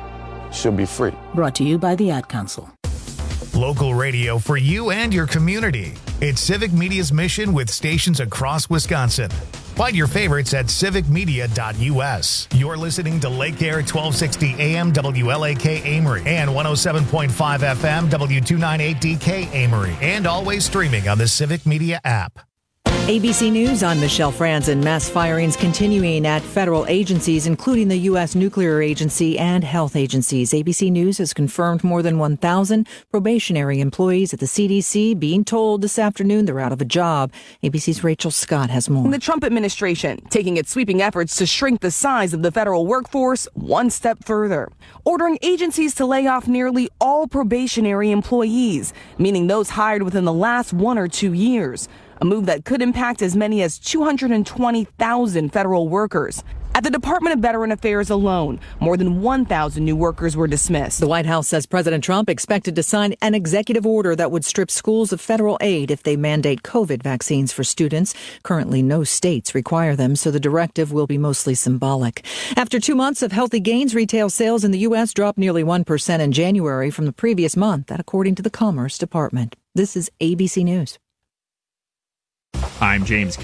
should be free. Brought to you by the Ad Council. Local radio for you and your community. It's Civic Media's mission with stations across Wisconsin. Find your favorites at civicmedia.us. You're listening to Lake Air 1260 AM WLAK Amory and 107.5 FM W298DK Amory, and always streaming on the Civic Media app. ABC News, I'm Michelle Franzen. Mass firings continuing at federal agencies, including the U.S. Nuclear Agency and health agencies. ABC News has confirmed more than 1,000 probationary employees at the CDC being told this afternoon they're out of a job. ABC's Rachel Scott has more. The Trump administration taking its sweeping efforts to shrink the size of the federal workforce one step further, ordering agencies to lay off nearly all probationary employees, meaning those hired within the last 1 or 2 years. A move that could impact as many as 220,000 federal workers. At the Department of Veteran Affairs alone, more than 1,000 new workers were dismissed. The White House says President Trump expected to sign an executive order that would strip schools of federal aid if they mandate COVID vaccines for students. Currently, no states require them, so the directive will be mostly symbolic. After 2 months of healthy gains, retail sales in the U.S. dropped nearly 1% in January from the previous month, that according to the Commerce Department. This is ABC News. I'm James